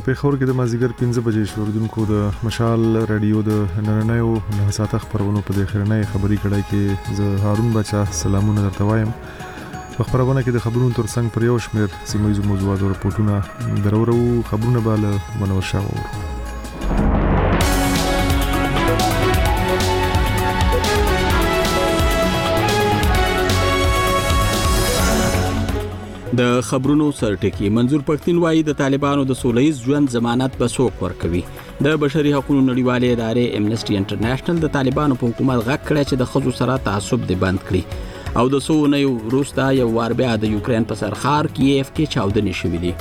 پیښور کې د مازیګر 15 بجې شوردونکو د مشال رادیو د نننیو 9 ساعته خبرونو په اخرنۍ خبري کړای کې زه هارون بچا سلامونه درته وایم. په خبرونه کې د خبرونو ترڅنګ پر یو شمېر سیمه موضوعات او رپورټونه درورو خبرونه به له منور شاو. د خبرونو سرټکی منظور پښتين وایي د طالبانو د سولهییز ژوند ضمانت به څوک ورکوي. د بشري حقوقو نړیوالې ادارې امنیسټي انټرنیشنل د طالبانو په حکومت غږ کړی چې د ښځو سره تعصب دې بند کړي او د سونې وروسته یو وار بیا د یوکرين په سرخار کیف کې چاودنې شوې دي.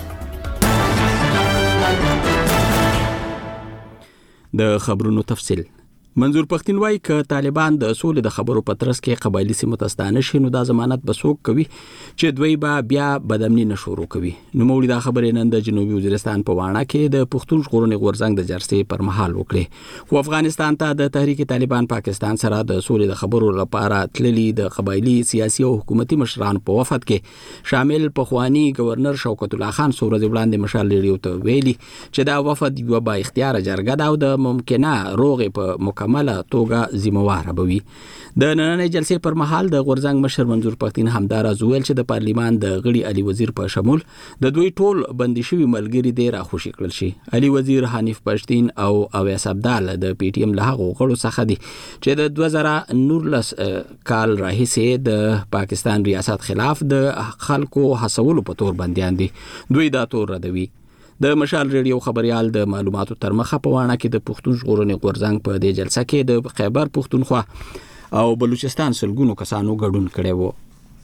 د خبرونو تفصیل منظور پښتين وایي ک طالبان د سولې د خبرو په ترڅ کې قبایلی سیمو ته ستانه شي نو د ضمانت به څوک کوي چې دوی به بیا بدامنی نشورو کوي. نو مولي دا خبرې نن د جنوبي وزیرستان په وانه کې د پښتون ژغورنې غورځنګ د جرسې پر مهال وکړي. خو افغانستان ته د تحریک طالبان پاکستان سره د سولې د خبرو لپاره تللي د قبایلی سیاسي او حکومتي مشرانو په وفد کې شامل پخوانی گورنر شوکت الله خان سورج وړاندې مشال لري ته ویلي چې دا وفد یو با اختیار جرګه دا او د ممکنه روغې په مکمله توګه ذمہوار بوي. د نننۍ جلسې پر مهال د غورځنګ مشر منظور پښتين همدار زویل چې د پارلیمان د غړي علي وزیر په شمول د دوی ټول بندي شوی ملګری دی راخوشي کړل شي. علي وزیر حنیف پښتين او اویس عبدال د پی ټی ایم له هغو غړو څخه دي چې د 2019 کال راهیسې د پاکستان ریاست خلاف د خلکو حسولو په تور بنديان دي. دوی دا تور ردوي. د مشال ریډیو خبريال د معلوماتو تر مخه په وانه کې د پښتون ژغورنې غورځنګ په دې جلسه کې د خیبر پښتونخوا او بلوچستان سلګونو کسانو ګډون کړي وو.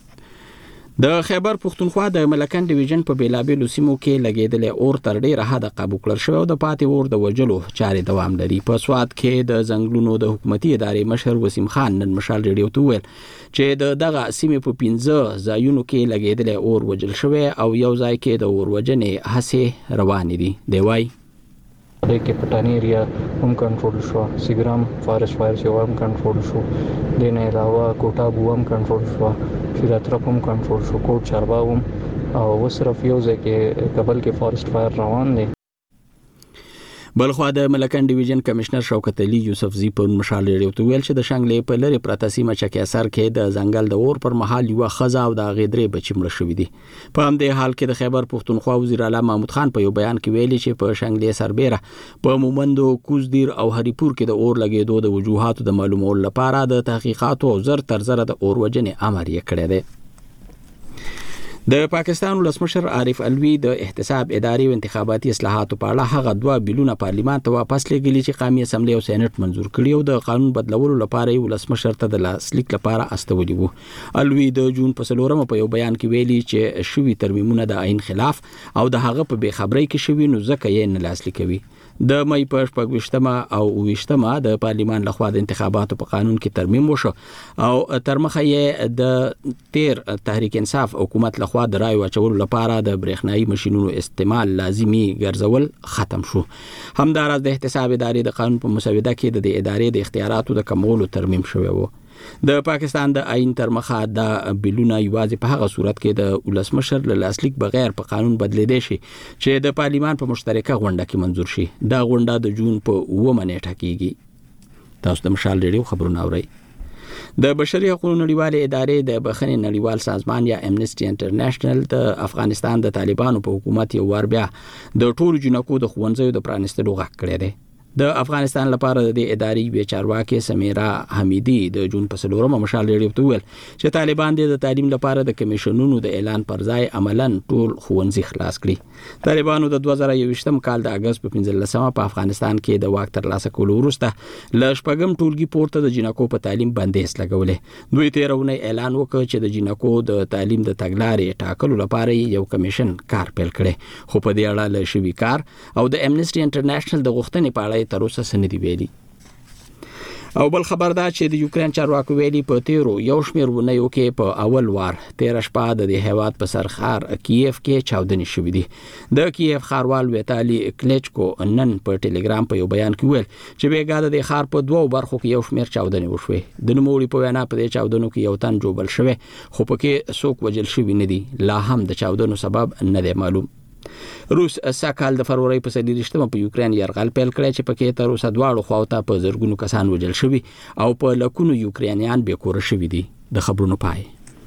د خیبر پښتونخوا د ملکن ډیویژن په بیلابېلو سیمو کې لګیدلې اور تر ډیره حده قابو کړل شو او د پاتې اور د وجلو چارې دوام لري. په سواد کې د ځنګلونو د حکومتي ادارې مشر وسیم خان نن مشال ریډیو ته ویل چې دغه سیمې په 15 ځایونو کې لګیدلې اور وجل شوی او یو ځای کې د اور وجنې هڅې روانې دي. دی وایي کې پټانی ایریا هم کنټرول شو، سیګرام فارست فایر چې هم کنټرول شو، د نه علاوه کوټا بو هم کنټرول شو، شیراترپ هم کنټرول شو، کوټ چارباغ هم او وسرف یو ځای کې کابل کې فارست فایر روان دي. بلخوا د ملکن ډیویژن کمشنر شوکت علي یوسفزی په مشال ریډیو ته ویل چې د شنګلې په لری پراته سیمه چکه اثر کې د ځنګل د اور پر مهال یو خزا او د غیدرې بچی مړ شوې دي. په همدې حال کې د خیبر پښتونخوا وزیر اعلی محمود خان په یو بیان کې ویلي چې په شنګلې سربېره په مومندو کوزدیر او هریپور کې د اور لګېدو د وجوهاتو د معلومولو لپاره د تحقیقاتو او زر تر زر د اور وجنې امر یې کړی دی. د پاکستان ولسمشر عارف الوی د احتساب اداري او انتخاباتي اصلاحاتو په اړه هغه 2 بیلونه پارلیمان ته واپس لګیلي چې قومي اسمبلی او سېنات منزور کړي او د قانون بدلولو لپاره ولسمشر ته د لاسلیک لپاره استولي وو. الوی د جون په 4 په یو بیان کې ویلي چې شوی ترمیمونه د عین خلاف او د هغه په بے خبرۍ کې شوی نو ځکه یې نه لاسلیکوي. د مې په 28 او 28 د پارلیمان لخوا د انتخاباتو په قانون کې ترمیم وشو او تر مخه یې د 13 تحریک انصاف حکومت لخوا د رای واچولو لپاره د برېښنايي ماشينونو استعمال لازمي ګرځول ختم شو. همداراز د احتساب ادارې د قانون په مسوده کې د ادارې د اختیاراتو د کمولو ترمیم شوی وو. د پاکستان د آئین تر مخه د بیلونه یوازې په هغه صورت کې د ولسمشر له لاسلیک بغیر په قانون بدلیدي شي چې د پارلیمان په مشترکه غونډه کې منزور شي. دا غونډه د جون په 9 نیټه کېږي. تاسو د مشال ریډیو خبرونه اورئ. د بشري حقوقو نړیوالې ادارې د بخښنې نړیوال سازمان یا امنیسټي انټرنیشنل د افغانستان د طالبانو په حکومت یو وار بیا د ټولو جنکو د ښوونځیو د پرانیستلو غږ کړی دی. د افغانستان لپاره د ادارې وی چارواکي سمیرا حمیدی د جون په 4 مشال ریډیو ته ویل چې طالبان د تعلیم لپاره د کمیشنونو د اعلان پر ځای عملاً ټول ښوونځي خلاص کړي. طالبانو د 2021 کال د اگست په 15 په افغانستان کې د واک ترلاسه کولو وروسته ل شپږم ټولګي پورته د جنکو په تعلیم بندیز لګولې. دوی تیرونه اعلان وکړ چې د جنکو د تعلیم د تګلارې ټاکلو لپاره یو کمیشن کار پیل کړي. خو په دې اړه له شوی کار او د امنیسټي انټرنیشنل د غوښتنې په اړه تر اوسه سندې ویلي. او بل خبر دا چې د یوکرين چارواکو ویلي په تیرو یو شمېر ونیو کې په اول وار 13 شپه د هیواد په سرخار کیف کې چاودنې شوې دي. د کیف ښاروال ویتالي کلیچکو نن په ټلګرام په یو بیان کې ویل چې بیګا د ښار په 2 برخو کې یو شمېر چاودنې وشوې. د نوموړي په وینا په دې چاودنو کې یو تن جوړ شوی خو پکې څوک وجل شوی نه دي. لا هم د چاودنو سبب نه دی معلوم. روس ساکال د فروری په 28 په یوکرين يرغل پیل کړی چې پکې تر اوسه دواړو خواوته په زرګونو کسان وژل شوي او په لکونو یوکرانیان بې کوره شوي دي. د خبرونو پای.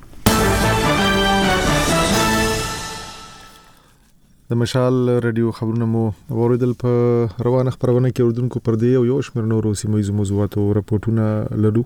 د مشال رادیو خبرونه مو اوریدل. په روانه خبرونه کې اردوونکو پر دی او یو شمېر نورو سیمه موضوعاتو راپورټونه لرو.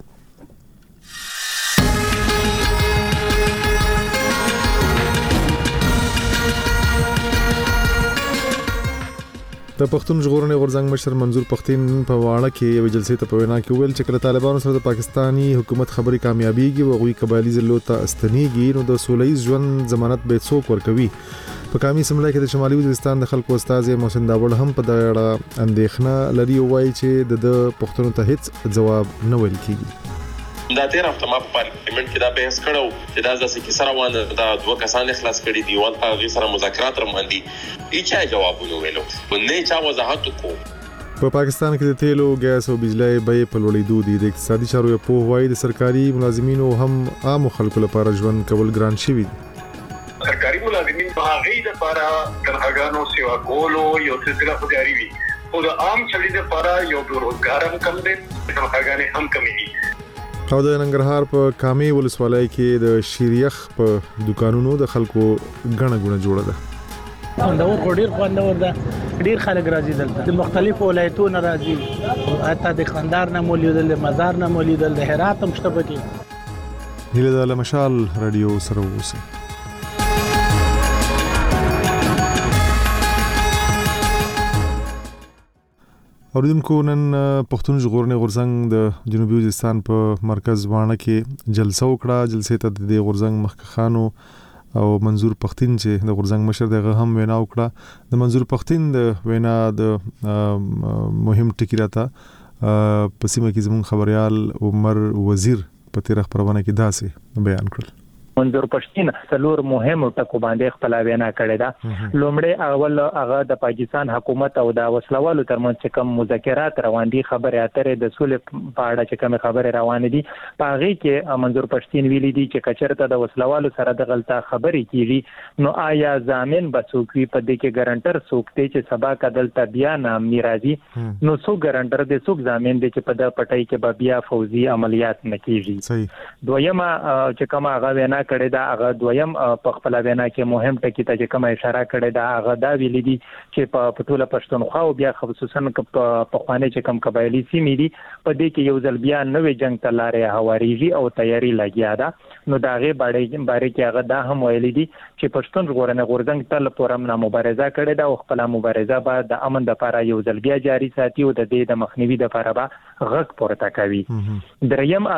د پښتون ژغورنې غورځنګ مشر منظور پښتين په واړه کې یو جلسې ته په وینا کې ویل چې کله طالبانو سره د پاکستانی حکومت خبري کامیابیږي او غوي قبایلی ضلعو ته استنیږي نو د سولهییز ژوند ضمانت به څوک ورکوي. په کامي سملای کې د شمالي وزیرستان د خلکو استاد محسن داوړ هم په دغه اړه اندېښنه لري او وايي چې د پښتون ته هیڅ جواب نه ویل کیږي. دا تیر هفته ما په پارلیمنت کې دا بحث کړو چې دا ځکه چې سره وانه دا دوه کسان اخلاص کړي دی او هغه سره مذاکرات روان دي هیڅ جواب نه ویلو نه چا وضاحت کو. په پاکستان کې د تیلو ګاز او بجلی بیې په لوړېدو دي. د اقتصادي چارو په وایي د سرکاري ملازمینو هم عام خلکو لپاره ژوند کول ګران شوی دي. سرکاري ملازمین په هغه لپاره تنخواګانو سیوا کولو یو سلسله جاری وي او د عام چلې لپاره یو بیروزګار هم کم دي تنخواګانې هم کمې دي. او د ننګرهار په کامي ولسوالۍ کې د شیریخ په دکانونو د خلکو غڼه غونه جوړه ده. خوندور ډیر خوندور ده. ډیر خلک راځي دلته د مختلفو ولایتونو راځي حتی د خندار نه مولیدل د مزار نه مولیدل د هرات هم شته پکې. هله د مشال رادیو سره اوسئ. اوریدونکو نن پښتون ژغورنې غورځنګ د جنوبي وزیرستان په مرکز وانه کې جلسه وکړه. جلسې ته د غورځنګ مخکخانو او منظور پښتين چې د غورځنګ مشر دغه هم وینا وکړه. د منظور پښتين د وینا د مهم ټکی راته په سیمه کې زموږ خبريال عمر وزیر په تیر خبرونه کې داسې بیان کړل. منظور پښتين څلور مهم ټکو باندې خپل وینا کړې ده. لومړی اول هغه د پاکستان حکومت او د وسلوالو ترمنځ کوم مذاکرات روان دي خبرې اترې د سولې په اړه چې کوم خبرې روان دي په هغه کې منظور پښتين ویلي دي چې کچرته د وسلوالو سره د غلطه خبرې کیږي نو آیا ضامن بڅوک وي په دې کې ګارانټر څوک دی چې سبا کدل ته بیا نام ناراضي نو څوک ګارانټر دی څوک ضامن دی چې په د پټای کې بیا فوزي عملیات نه کیږي. دویمه چې کوم هغه وینا کړی دا هغه دویم په خپل وینا کې مهم ټکی ته چې کوم اشاره کړی دا هغه دا ویلي دي چې په ټوله پښتونخوا او بیا خصوصا په خوانه چې کوم قبایلی سیمې دي په دې کې یو ځل بیا نوې جنگ ته لارې هواریږي او تیاری لګیا ده. نو داغه باندې کې هغه دا هم ویلي دي چې پښتون ژغورنې غورځنګ تل پورم نه مبارزه کړې ده او خپل مبارزه به د امن لپاره یو ځل بیا جاری ساتي او د دې د مخنیوي لپاره به غږ پورته کوي. دریم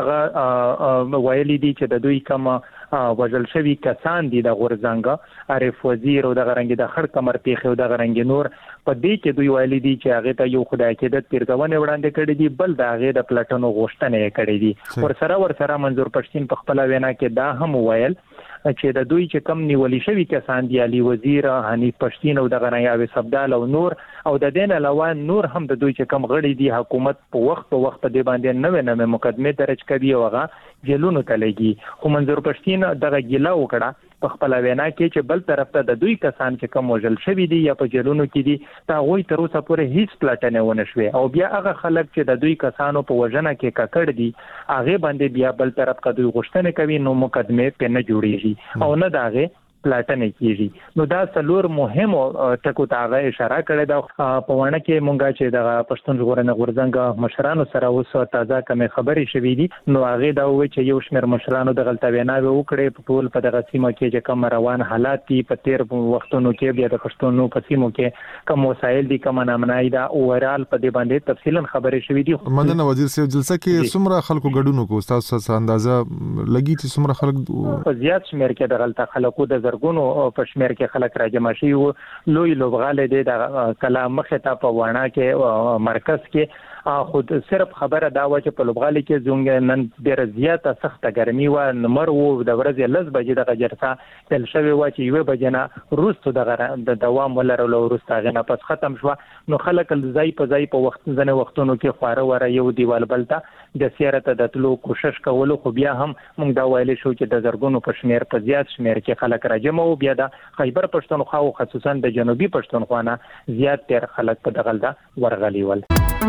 هغه ویلي دي چې د دوی کوم وژل شوی کسان دي د غورځنګ عارف وزیر او د غرنګ د خړ کمر پیخو د غرنګ نور په دې کې دوی ویلي دي چې هغه ته یو خدای کې د تیرګونه وړاندې کړی دي بل د هغه د پلاتونو غوښتنه کړې دي. ورسره منظور پښتين په خپل وینا کې دا هم ویل چې د دوی چې کم نیولې شوی کسان دی علي وزیر حنیف پښتين او د غنیاوي سبدال او نور او د دین علاوه نور هم د دوی چې کم غړي دي حکومت په وخت دی باندې نوې مقدمه درج کوي او هغه جیلونو ته لګي. خو منظور پښتين دغه ګیلا وکړه په خپل وینا کې چې بل طرف ته د دوی کسان چې کوم وژل شوی دي یا په جیلونو کې دي تا غوي تر اوسه پورې هیڅ پلاتنه ونه شوي او بیا هغه خلک چې د دوی کسانو په وژنه کې ککړ دي هغه باندې بیا بل طرف کا دوی غوښتنه کوي نو مقدمه په نه جوړیږي او نه داغه پلاتنه کیږي. نو دا څلور مهم ټکو ته هغه اشاره کړې ده. په ونه کې مونږه چې د پښتون ژغورنې غورځنګ مشرانو سره اوس تازه کومه خبرې شوې دي نو هغه دا وایي چې یو شمېر مشرانو د غلطه ویناوي وکړې په ټول په دغه سیمه کې چې کوم روان حالات دي په تیر وختونو کې بیا د پښتونو په سیمو کې کوم وسایل دي کوم نامنای دا اورال په دې باندې تفصیلا خبرې شوې دي. مدنه وزیر صاحب جلسه کې څومره خلکو ګډون کو تاسو څه اندازه لګی چې څومره خلک په زیات شمېر کې د غلطه خلکو د زرګونو په شمېر کې خلک راجمع شي لوی لوبغاله دي د کلام مخه ته په وانه کې مرکز کې خود صرف خبره دا و چې په لوبغالي کې زموږ نن ډېره زیاته سخته ګرمي و نمر و د ورځې 10 بجې د جلسه تل شوی و چې یو بجې نه روستو د دوام ولرلو وروسته غنه پس ختم شو نو خلک ځای په وخت ځنه وختونو کې خواره وره یو دیوال بلته د سیارت د تلو کوشش کولو خو بیا هم موږ دا ویل شو چې د زرګونو په شمیر په زیات شمیر کې خلک راجمع او بیا د خیبر پښتونخوا او خصوصا د جنوبي پښتونخوا نه زیات تر خلک په دغلدا ورغلي ول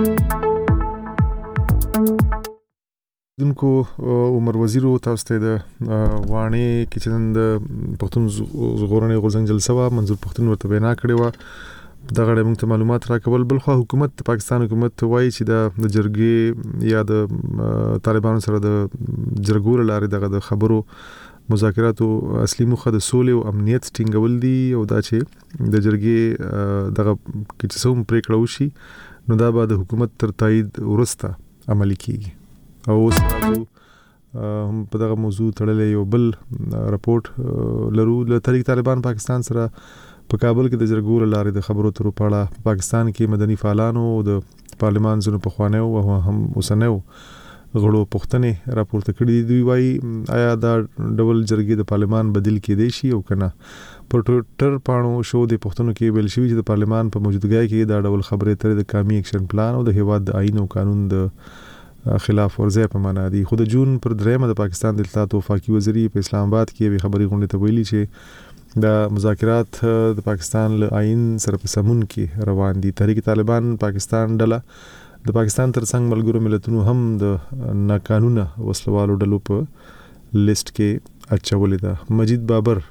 دونکو عمر وزیرو تاسو ته د وانه کچن د پښتون زغورنې غورځنګ جلسه وا منظور پښتون ورته بنا کړی و دغه موږ ته معلومات راکول بل خو حکومت پاکستان حکومت وایي چې د جرګې یا د طالبانو سره د جرګور لارې دغه د خبرو مذاکراتو اصلي موخه د سولې او امنیت ټینګول دي او دا چې د جرګې دغه کې څوم پریکړه وشي نو دا به د حکومت تر تایید ورسته عملي کیږي او اوس هم په دغه موضوع تړلې یو بل راپورټ لرو له تحریک طالبان پاکستان سره په کابل کې د جرګور لارې د خبرو تر پاړه پاکستان کې مدني فعالانو او د پارلمان زونو په خوانه او هم اوسنیو غړو پښتنې راپورته کړي دی وایي آیا دا ډبل جرګې د پارلمان بدیل کې دی شي او کنه پر ټویټر پاڼو شو د پښتنو کې ویل شوی چې د پارلمان په موجودګۍ کې دا ډبل خبرې تر د قومي اکشن پلان او د هیواد د آئین او قانون د خلاف ورزي په معنا دي خو د جون پر 3 د پاکستان د اطلاعات او وفاقي وزیر په اسلام آباد کې وی خبري غونډه ته ویلي چې د مذاکرات د پاکستان له آئین سره په سمون کې روان دي تحریک طالبان پاکستان ډله د پاکستان ترڅنګ ملګرو ملتونو هم د ناقانونه وسلوالو ډلو په لیست کې اچولې ده مجید بابر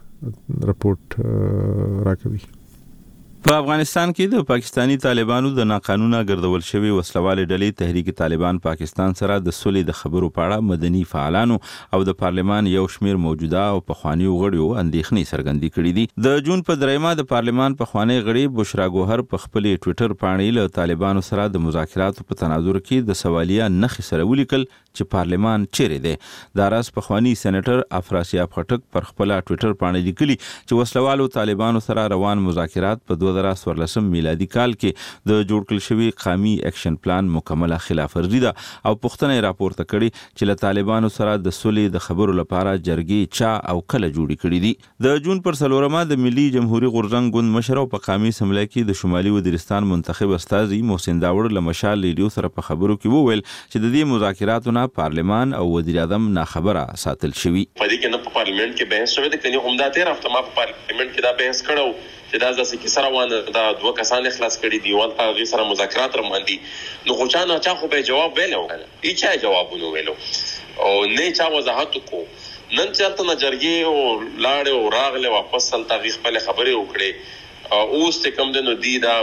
رپورټ راکوي په افغانستان کې د پاکستانی طالبانو د ناقانونه ګرځول شوی وسلواله ډلې تحریک طالبان پاکستان سره د سولې د خبرو پاړه مدني فعالانو او د پارلمان یو شمیر موجوده او پخوانی غړیو اندېښنې څرګندې کړې دي د جون په 3 د پارلمان پخوانی غړي بشرا ګوهر په خپل ټوئیټر باندې له طالبانو سره د مذاکراتو په تناظر کې د سوالیه نخښ سره ولیکل چې پارلمان چیرې دی د راس پخوانی سېنیټر افراسیاب خټک پر خپل ټوئیټر باندې لیکلي چې وسلوالو طالبانو سره روان مذاکرات په 2014 میلادي کال کې د جوړ کړل شوی قومي اکشن پلان مکمله خلاف ورزي ده او پښتنې راپورته کړي چې له طالبانو سره د سولې د خبرو لپاره جرګې چا او کله جوړې کړې دي د جون پر 4 د ملي جمهوریت غورځنګ ګوند مشر او په قومي اسمبلی کې د شمالي وزیرستان منتخب استاذي محسن داوړ له مشال ریډیو سره په خبرو کې وویل چې د دې مذاکراتو نه پارلمان او وزیر اعظم نه خبره ساتل شوی په دې کې نه په پارلیمنت کې بحث شوی د کني همدا تیر هفته ما په پارلیمنت کې دا بحث کړو چې دا ځکه چې سره وانه دا دوه کسان اخلاص کړي دي او هغه سره مذاکرات روان دي نو خو چا خو به جواب ویلو هیڅ جوابونه ویلو او نه چا وضاحت کو نن چلته نه جرګي او لاړ او راغله واپس سل تاریخ په خبره وکړي او اوس ته کم دنو دی دا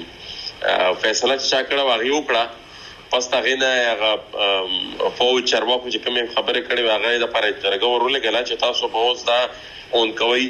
فیصله چې کړه واغی وکړه پس تا غینه هغه فوج چرواکو چې کوم خبره کړي هغه د پر جرګه ورولې غلا چې تاسو به اوس دا اون کوي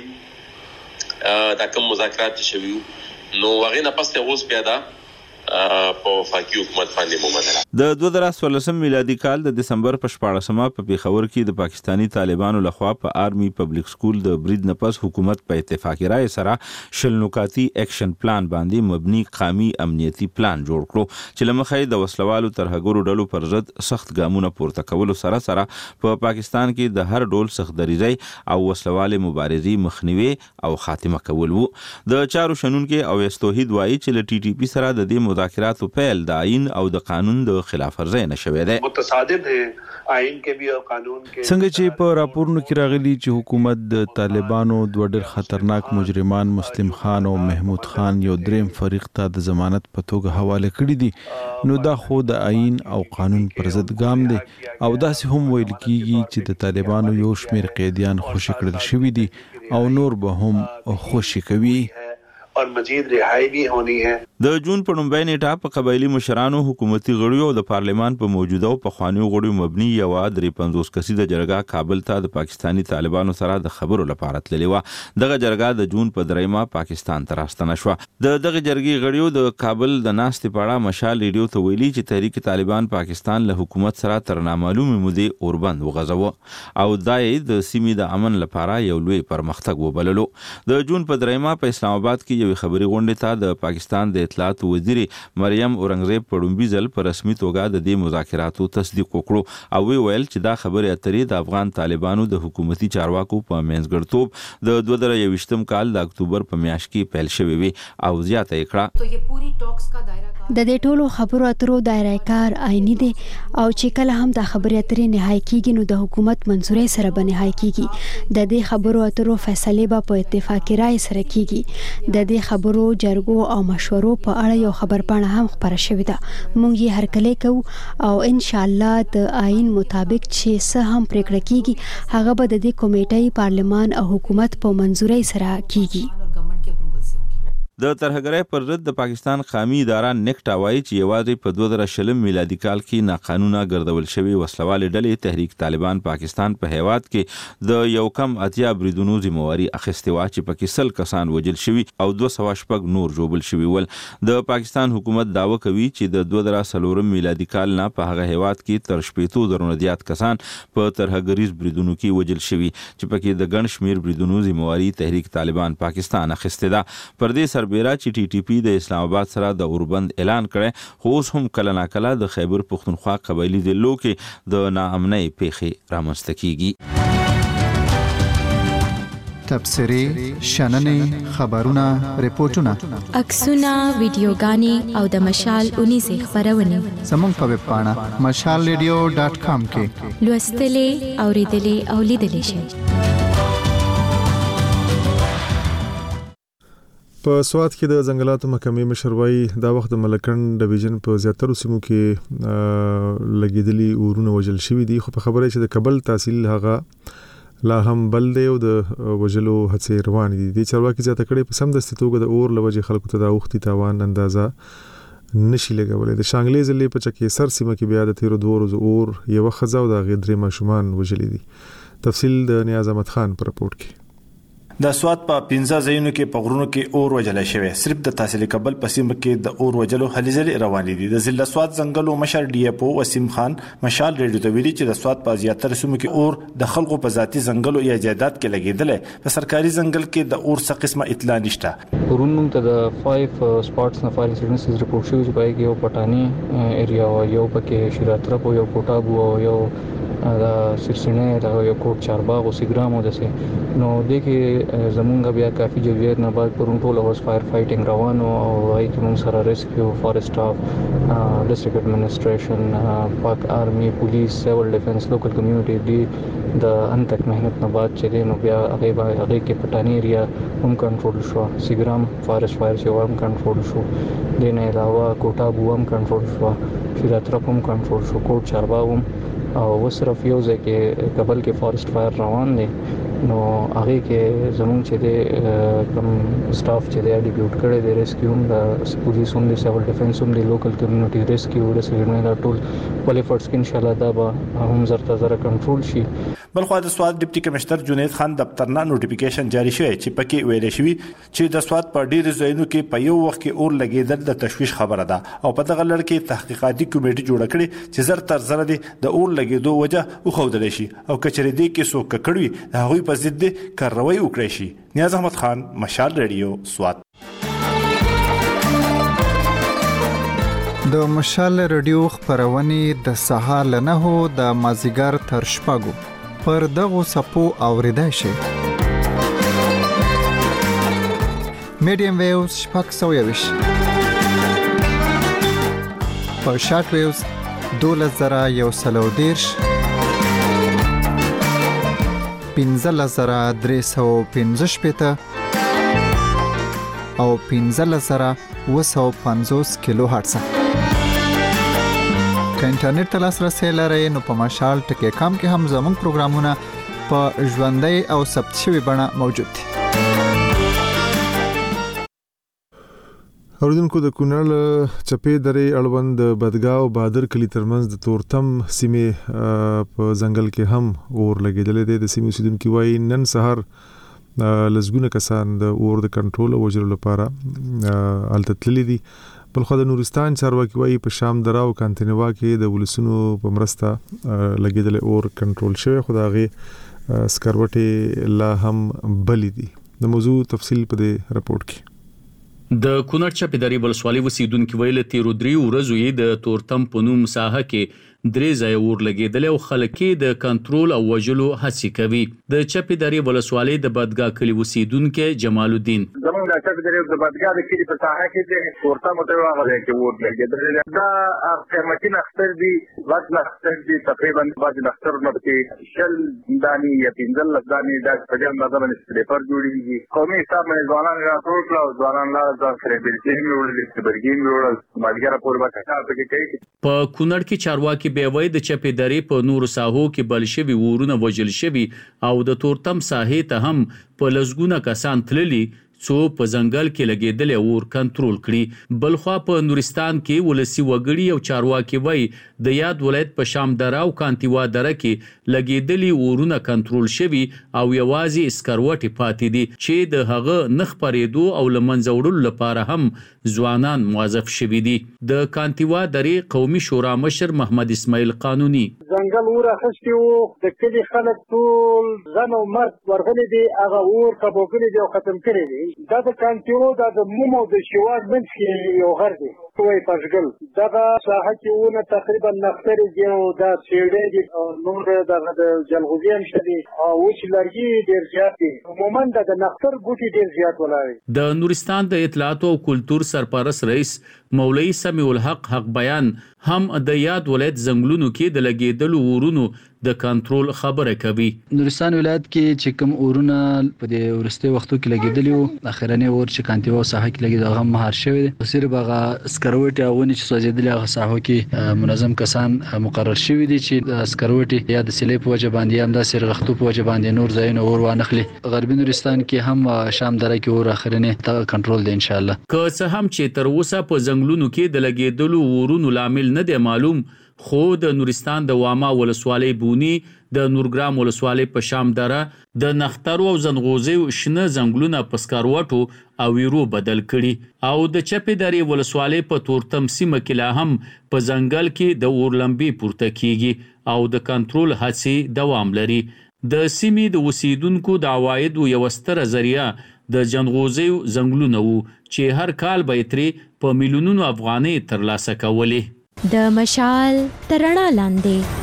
دا کوم مذاکرات شوي نو هغه نه پس ته اوس بیا دا په وفاقي حکومت باندې مومنه د 2014 میلادي کال د دسمبر په 14مه په پیښور کې د پاکستانی طالبانو لخوا په آرمي پبلک سکول د برید نه پس حکومت په اتفاقی رائے سره شل نکاتی اکشن پلان باندې مبني قومي امنیتي پلان جوړ کړو چې لمخې د وسلوالو ترهګرو ډلو پر ضد سخت ګامونه پورته کول سره په پاکستان کې د هر ډول سخت دریزي او وسلواله مبارزي مخنیوي او خاتمه کول وو د چارو شنونکو او استوحید وایي چې ل ټي ټي پی سره د دې مذاکراتو پیل د آئین او د قانون د خلاف ورزي نشوي ده متصادم ہے آئین کې بھی او قانون کې څنګه چې په راپورونو کې راغلي چې حکومت د طالبانو دوه ډېر خطرناک مجرمان مسلم خان او محمود خان یو دریم فریق ته د ضمانت په توګه حواله کړی دي نو دا خو د آئین او قانون پر ضد ګام دی او داسې هم ویل کیږي چې د طالبانو یو شمیر قیدیان خوشی کړل شوی دي او نور به هم خوشی کوي اور مزید رهایی بھی ہونی ہے د جون په لومبۍ نیټه په قبایلی مشرانو حکومتي غړیو او د پارلمان په موجوده او په خوانیو غړیو مبني یو 53 کسیزه جرګه کابل ته د پاکستانی طالبانو سره د خبرو لپاره تللی و دغه جرګه د جون په 3 پاکستان ته راستنه شو د دغه جرګې غړیو د کابل د ناستې پاړه مشال ریډیو ته ویلي چې تحریک طالبان پاکستان له حکومت سره تر نامعلومه مودې اوربند وغځاوه او دای د سیمې د امن لپاره یو لوی پرمختګ وبللو د جون په 3 په اسلام آباد کې یو خبري غونډه ته د پاکستان د اطلاعات وزیر مریم اورنګزیب پړومبي ځل په رسمي توګه د دې مذاکراتو تصدیق وکړو او ویل چې دا خبره اترې د افغان طالبانو د حکومتي چارواکو په منځګړتوب د 2023م کال د اکتوبر په میاشت کې پیل شوې وي او زیاته یې کړه د دې ټولو خبرو اترو دایره کار آئینی دی او چې کله هم د خبرې اترې نهایی کیږي نو د حکومت منزوري سره به نهایی کیږي د دې خبرو اترو فیصله به په اتفاقی رائے سره کیږي د دې خبرو جرګو او مشورو په اړه یو خبرپاڼه هم خبره شوې ده مونږ یې هرکلی کوو او ان شاء الله د آئین مطابق چې څه هم پریکړه کیږي هغه به د دې کمیټې پارلمان او حکومت په منزوري سره کیږي د ترهګرۍ پر ضد د پاکستان قومي اداره نیکټا وایي چې یوازې په 2020 میلادي کال کې ناقانونه ګرځول شوی وسلوال ډلې تحریک طالبان پاکستان په هیواد کې د یو کم اتیا بریدونو ذمہواری اخیستې و چې پکې 100 کسان وژل شوي او 200 نور ژوبل شوي ول د پاکستان حکومت داوا کوي چې د 2004 میلادي کال نه په هغه هیواد کې تر 700 زیات کسان په ترهګریز بریدونو کې وژل شوي چې پکې د ګڼ شمیر بریدونو ذمہواری تحریک طالبان پاکستان اخیستې ده پر دې سربیره چې ټي ټي پی د اسلام آباد سره د اوربند اعلان کړي خو اوس هم کله ناکله د خیبر پختونخوا قبایلی ضلعو کې د ناامنۍ پیښې رامنځته کیږي تبصرې شننې خبرونه ریپورتونه عکسونه ویډیوګانې او د مشال 19 خبرونه زموږ په ویب پاڼه mashalradio.com کې لوستلې اوریدلې او لیدلې شئ په سواد کې د ځنګلاتو محکمې مشروعي دا وخت د ملکند ډیویژن په زیاترو سیمو کې لګیدلي اورونه وژل شوي دي خو په خبره چې د کابل تحصیل هغه لا هم بل دی او د وژلو هڅې روان دي د چارواکي زیاته کړي په سم دستي توګه د اور لوجه خلکو ته د اوختي تاوان اندازه نشي لګولې د شانګلې ضلع په چکه سر سیمه کې بیا د 13 ورځې اور یو خزاو د غیدري ماشومان وژلې دي تفصیل د نیاز احمد خان پر رپورت کې د سواد په 15 ځایونو کې په غرونو کې اور وجل شوی صرف د تحصیل کابل په سیمه کې د اور وجلو هلې ځلې روان دي د ضلع سواد ځنګلو مشر ډي اف او وسیم خان مشال ریډیو ته ویلي چې د سواد په زیاتره سیمو کې اور د خلکو په ذاتي ځنګلو یا جایداد کې لګیدل په سرکاري ځنګل کې د اور څخه قسمه اطلاع نشته ورونو ته د 5 سپاټس نه فایر انسیډنټس ریپورټ شوی چې پای کې یو پټانی ایریا او یو پکې شیراترپ او یو کوټابو او یو دا سرسنه دا یو کوټ چارباغ او سیګرام او دسه نو د کې زمونږ بیا کافي جوړیت نه بعد پرون ټول اوس فایر فایټینګ روانو او وايي چې موږ سره ریسکیو فارست اف ډسټریکټ اډمنستریشن پاک آرمي پولیس سیول ډیفنس لوکل کمیونټي دی د انتک مهنت نه بعد چې نو بیا هغه کې پټانی ایریا هم کنټرول شو سیګرام فارست فایر شو هم کنټرول شو د نه علاوه کوټابو هم کنټرول شو شیراترپ هم کنټرول شو کوټ چارباغ هم او وسره فیوزه کې کابل کې فارست فایر روان دي نو هغه کې زموږ چې د کوم سټاف چې د ډیپیوټ کړي د ریسکیو هم د پولیس هم د سیول ډیفنس هم د لوکل کمیونټي ریسکیو د سګنه دا ټول ول ایفورټس کې ان شاء الله دا به هم زره کنټرول شي بلخو د سواد ډیپټي کمشنر جنید خان دفتر نه نوټیفیکیشن جاری شوی چې پکې ویل شوی چې د سواد په ډیر ځایونو کې په یو وخت کې اور لګیدل د تشویش خبره ده او په دغه لړ کې تحقیقاتي کمیټه جوړه کړې چې زر تر زر د اور لګیدو وجه او خودل شي او کچری دی کې څوک کړوي هغه په ضد کاروي وکړي شي نیاز احمد خان مشال ریډیو سواد د مشال ریډیو خبرونه د سهار له 9 د مازیګر تر شپږو پر دغه سپو اوریدای شي میډیم ویوز شپږ سویوش په شارټ ویوز 2113 15315 او 15750 کیلو هرتز که انټرنیټ ته لاسرسي لرئ نو په مشال ټکی کام کې هم زموږ پروګرامونه په ژوندۍ او ثبت شوی بڼه موجود دي اوریدونکو د کونړ چپې درې اړوند بدګاو بادر کلی ترمنځ د تورتم سیمې په ځنګل کې هم اور لګیدلې دي د سیمې اوسیدونکو وايي نن سحر لزګونه کسان د اور د کنټرول او وژلو لپاره التتللي دي بلخو د نورستان چارواکي وايي په شام دراو کانتینوا کې د ولسونو په مرسته لګیدل اور کنټرول شوی خدایغه سکروټي لا هم بلی دي د موضوع تفصیل په دې رپورت کې د کونړ چپیداری ولسوالۍ وسیدونکو ویل تیر 3 ورځې د تورتم په نوم ساحه کې 3 ځای اور لګیدل او خلک د کنټرول او وجلو هڅه کوي. د چپیداری ولسوالۍ د بدګا کلی وسیدونکو جمال الدین زموږ د چپیداری د بدګا د کلی په ساحه کې د تورتم ته راغلی چې اور لګیدل دا قیمتي نختر دي واټ نختر دي تقریبا باج نختر نو کې شل دانی یا 15 دانی د پجام د باندې سلیپر جوړیږي قومي حساب باندې ځوانان راټول کړو ځوانان لا د خریدل جوړل برګین جوړل ماګره پور وکړه په کې کوي. په کونړ کې چارواکي به وای د چپیداری په نور ساحو کې بلشوي ورونه وجل شوي او د تورتم ساحې ته هم په لزګونه کسان تللي څو په ځنګل کې لګیدل او کنټرول کړي. بلخوا په نورستان کې ولسی وګړي او چارواکي وای د یاد ولایت په شام دره او کانتیوا دره کې لګیدلي ورونه کنټرول شوي او یوازې اسکروټي پاتې دي چې د هغه نخ پرېدو او لمنځوړلو لپاره هم ځوانان موظف شوي دي. د کانتیوا درې قومي شورا مشر محمد اسماعیل قانوني ځنګل اور اخستي وو د کلی خلک ټول زن او مرد ورغلي دي هغه اور کبوګلي دي او ختم کړي دي. دا د کانتیوا د مومو د شواز منځ کې یو غر دی توي پښګل دا ساحه کې ونه تقریبا نختر دی او دا سیړې دي او نور د جلغوزیان شدي او چې لرګي ډیر زیات دي عموما د نختر ګوټي ډیر زیات ولاوي. د نورستان د اطلاعات او کلچر سرپرست رئیس مولوی سمیع الحق حق بیان هم د یاد ولایت زنګلونو کې د لګیدلو ورونو د کنټرول خبره کوي. نورستان ولایت کې چې کوم اورونه په دې ورسته وختو کې لګیدلی وو اخرنه اور چې کانتیوا ساحه کې لګیدل هغه مهار شوی دی. صرف هغه سکروټي او چې سوځیدل هغه ساحه کې منظم کسان مقرر شوی دي چې سکروټي یا د سلیپ وجه باندې هم د سرغختو په وجه باندې نور ځایونه اور وانخلي. غربي نورستان کې هم شام دره کې اور اخرنه ته کنټرول دی ان شاء الله. که څه هم چې تر اوسه په زنګلونو کې د لګیدلو ورونو لامل نه دی معلوم خو د نورستان د واما ولسوالۍ بونی د نورګرام ولسوالۍ په شام دره د نختر او زنغوزي شنه زنګلونه پسکاروټو او ویرو بدل کړي او د چپیداری ولسوالۍ په تورتم سیمه کې لا هم په ځنګل کې د اورلمبي پورته کیږي او د کنټرول هڅې دوام لري. د سیمې د وسیدونکو د عوایدو یو ستره ذریعہ د جنغوزي زنګلونه وو چې هر کال به ترې په میلیونونو افغانۍ ترلاسه کولې. د مشال ترڼا لاندې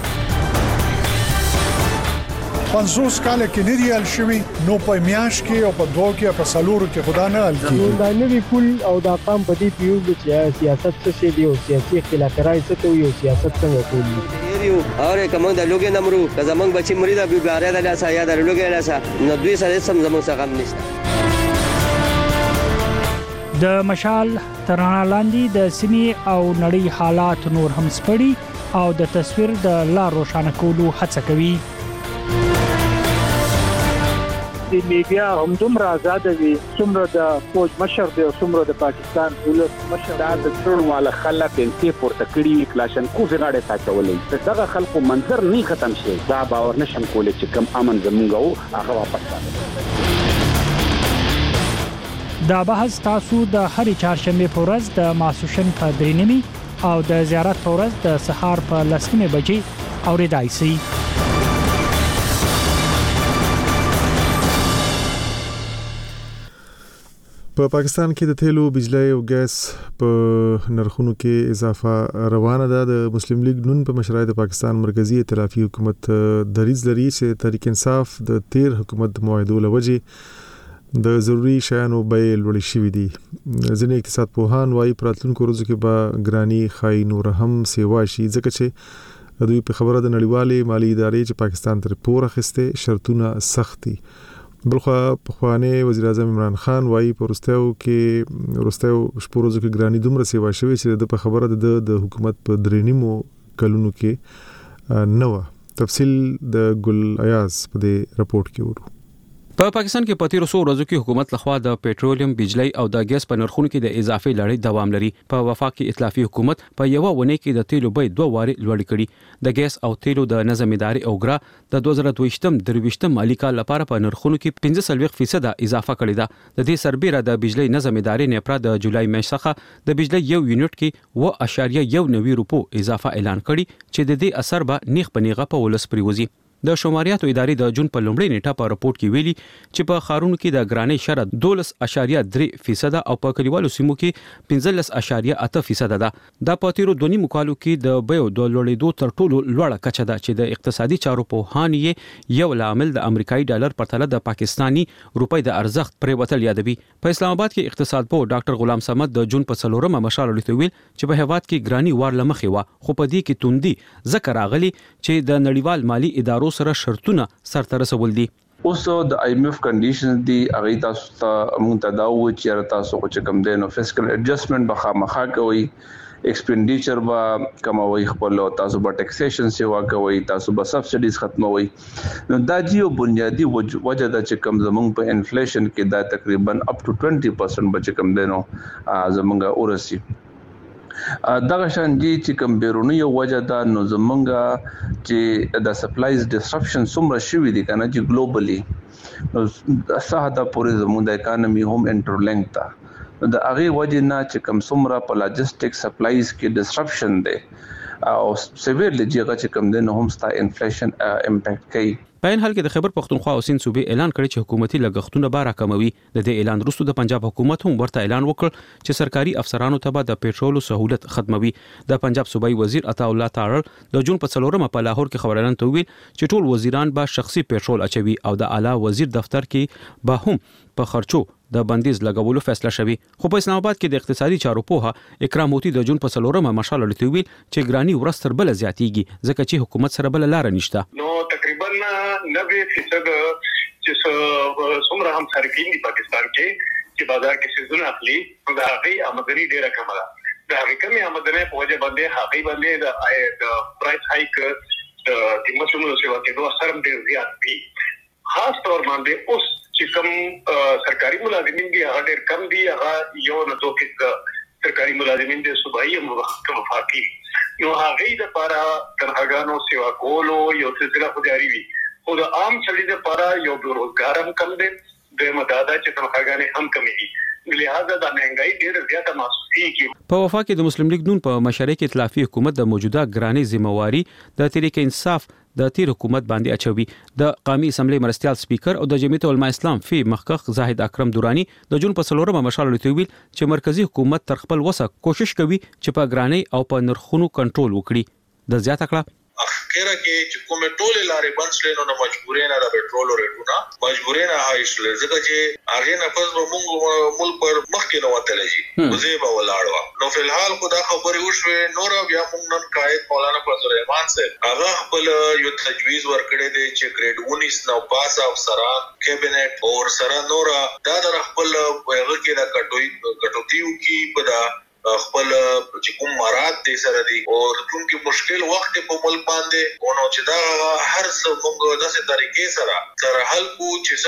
50 کال کې نریال شوی نو په میاش کې او په دوه کې په سالورو کې خدا نه ال کې دا نوی پول او دا قام په دې پیو چې سیاست څه دی او سیاسي خلافکارای څه کوي او سیاست څنګه کوي یو اور کوم د لوګي نمرو که زمنګ بچي مرید ابي باره د لاسه یا د لوګي لاسه نو دوی سره سم زمنګ څخه هم نشته. د مشال ترڼا لاندې د سیمې او نړۍ حالات نور هم سپړي او د تصویر د لار روښانه کولو هڅه کوي. د میډیا هم دومره آزاد دي څومره د فوج مشر دی او څومره د پاکستان دولت مشر دا د ټول والا خلک انتي پورته کړي کلاشن کوفي غاړه ساتولې دغه خلکو منظر نه ختم شي دا باور نشم کولای چې کم امن زمونږ هغه واپس راځي. دا بحث تاسو د هرې چهارشنبه په ورځ د ماسوشن په 3:30 او د زیارت په ورځ د سهار په 10:00 بجې اوریدای شئ. په پاکستان کې د تیلو بجلی او ګاز په نرخونو کې اضافه روانه ده. د مسلم لیگ نون په مشرۍ د پاکستان مرکزی ائتلافي حکومت دریځ لري چې تحریک انصاف د تیر حکومت د معاهدو لوجه د ضروري شیانو بیې لوړې شوې دي. ځینې اقتصاد پوهان وايي پراتلونکو ورځو کې به ګرانی خای نور هم سیوا شي ځکه چې دوی په خبره د نړیوالې مالی ادارې چې پاکستان تر پور اخیسته شرطونه سخت دي. بلخوا پخوانی وزیر اعظم عمران خان وايي په ورستیو شپورزو کې ګرانی دومره سیوا شوی چې د په خبره د حکومت په 3.5 کلونو کې نه و. تفصیل د ګل ایاز په دې رپورت کې ورو. په پاکستان کې په تیرو څو ورځو کې حکومت لخوا د پېټرولیم، بجلی او د ګاز په نرخونو کې د اضافي لړۍ دوام لري. په وفاقي ائتلافي حکومت په یو ونه کې د تیلو بیې 2 واري لوړ کړي. د ګاز او تیلو د نظم ادارې او ګرا د 2023 مالي کال لپاره په نرخونو کې 15% اضافه کړې ده. د دې سربېره د بجلی نظم ادارې نه پر د جولای میاشت څخه د بجلی یو یونټ کې 1.1 روپو اضافه اعلان کړي چې د دې اثر به نیغ په نیغه په ولس پریوزي. د شماریاتو ادارې د جون په لومړۍ نیټه په راپورټ کې ویلي چې په خارونو کې د ګرانۍ شرط 12.3% او په کلیوالو سیمو کې 15.8% ده. دا په تیرو 2 کالو کې د بیو د لوړېدو تر ټولو لوړه کچه ده چې د اقتصادي چارو په هان یې یو لامل د امریکایي ډالر په تله د پاکستانی روپۍ د ارزښت پریوتل یادوي. په اسلام آباد کې اقتصاد پوه ډاکټر غلام صمد د جون په 4مه مشال ویل چې په هواد کې ګرانی وار لمخې و، خو په دې کې توندي ذکر راغلی چې د نړیوال مالی ادارو سره شرطونه سرته رسول دي. اوس د IMF کنډیشنز دی هغه تاسو ته مونږ ته دا و چې تاسو چې کوم دینو فیسکل ایڈجسټمنٹ به خامخا کوي، ایکسپینډیچر به کموي، خپل تاسو به ټیکسیشن سیوا کوي، تاسو به سبسیډیز ختموي. نو دا یو بنیادی وجه ده چې کوم زمونږ په انفلیشن کې دا تقریبا اپ ټو 20% به کوم دینو زمونږه ورسي. دغه شان دي چې کوم بیرونی وجه ده نو زمونږه چې د سپلایز ډسرپشن څومره شوی دي کنه چې ګلوبلی نو ساده پورې زموږ د اکانومي هم انټرلینک ده. د هغه وجه نه چې کوم څومره په لاجستیک سپلایز کې ډسرپشن ده او سیویرلی چې کوم دنه هم ستا انفلیشن امپیکټ کوي. په ان حال کې د خیبر پختونخوا او سیند صوبې اعلان کړی چې حکومتي لګښتونه به راکموي. د دې اعلان وروسته د پنجاب حکومت هم ورته اعلان وکړ چې سرکاري افسرانو ته به د پېټرولو سہولت ختموي. د پنجاب صوبایي وزیر عطا الله تاړل د جون په 4مه په لاهور کې خبريالانو ته ویل چې ټول وزیران به شخصي پېټرول اچوي او د اعلی وزیر دفتر کې به هم په خرچو د بندیز لګولو فیصله شوی. خو په اسلام آباد کې د اقتصادي چارو پوها اکرام موتی د جون په 4مه مشال لري ویل چې ګرانی ورستر بل زیاتیږي ځکه چې حکومت سره بل لار نشته. نو تقریبا 90% چې څومره هم صارفین دي پاکستان کې چې بازار کې سيزونه اخلي دا هغه آمدنی ډیره کمه ده. دا هغه کمه آمدنی په وجه باندې هغه باندې د پرایس هایک د قیمتونو سیوا کې دوه سره ډیر زیات دي. خاص طور باندې اوس چې کوم سرکاري ملازمین دي هغه ډیر کم دي، هغه یو نه دوه کې سرکاري ملازمین دي صوبایي مفاقي نو هغه د لپاره تنخواګانو سیوا کولو یو سلسله خو جاری وي. خو د عام چلي د لپاره یو بیروزګار هم کم دي، د مدادا چې تنخواګانې هم کمې دي، لہذا د مهنګای ډیر زیاته محسوسيږي. په وفاق کې د مسلم لیگ نون په مشرۍ کې ائتلافي حکومت د موجوده ګرانی ذمہواری د تحریک انصاف د تیر حکومت باندې اچوي. د قومي اسمبلی مرستيال سپیکر او د جمعیت علماء اسلام فی محقق زاهد اکرم دورانی د جون په 4مه مشال لري ویل چې مرکزی حکومت تر خپل وسه کوشش کوي چې په ګرانی او په نرخونو کنټرول وکړي. د زیاته کړه اخیرا کې چې کومه ټوله لارې بند شلې نو مجبورې نه د پېټرول ریټونه مجبورې نه هاي شلې ځکه چې هغه نه پس به موږ ملک پر مخ کې نه وتل شي وزې به ولاړو. نو فلحال خدا خبرې وشوه نور بیا موږ نن قائد مولانا فضل الرحمن صاحب هغه خپل یو تجویز ورکړی دی چې ګریډ 19 نو پاس افسران کابینټ او سره نور دا د خپل هغه کې د کټوتیو کې په دا خپل چې کوم مراد دي سره دي او کوم مشکل وخت په ملک باندې نو چې دا هر څه موږ د څه طریقې سره حل کو چې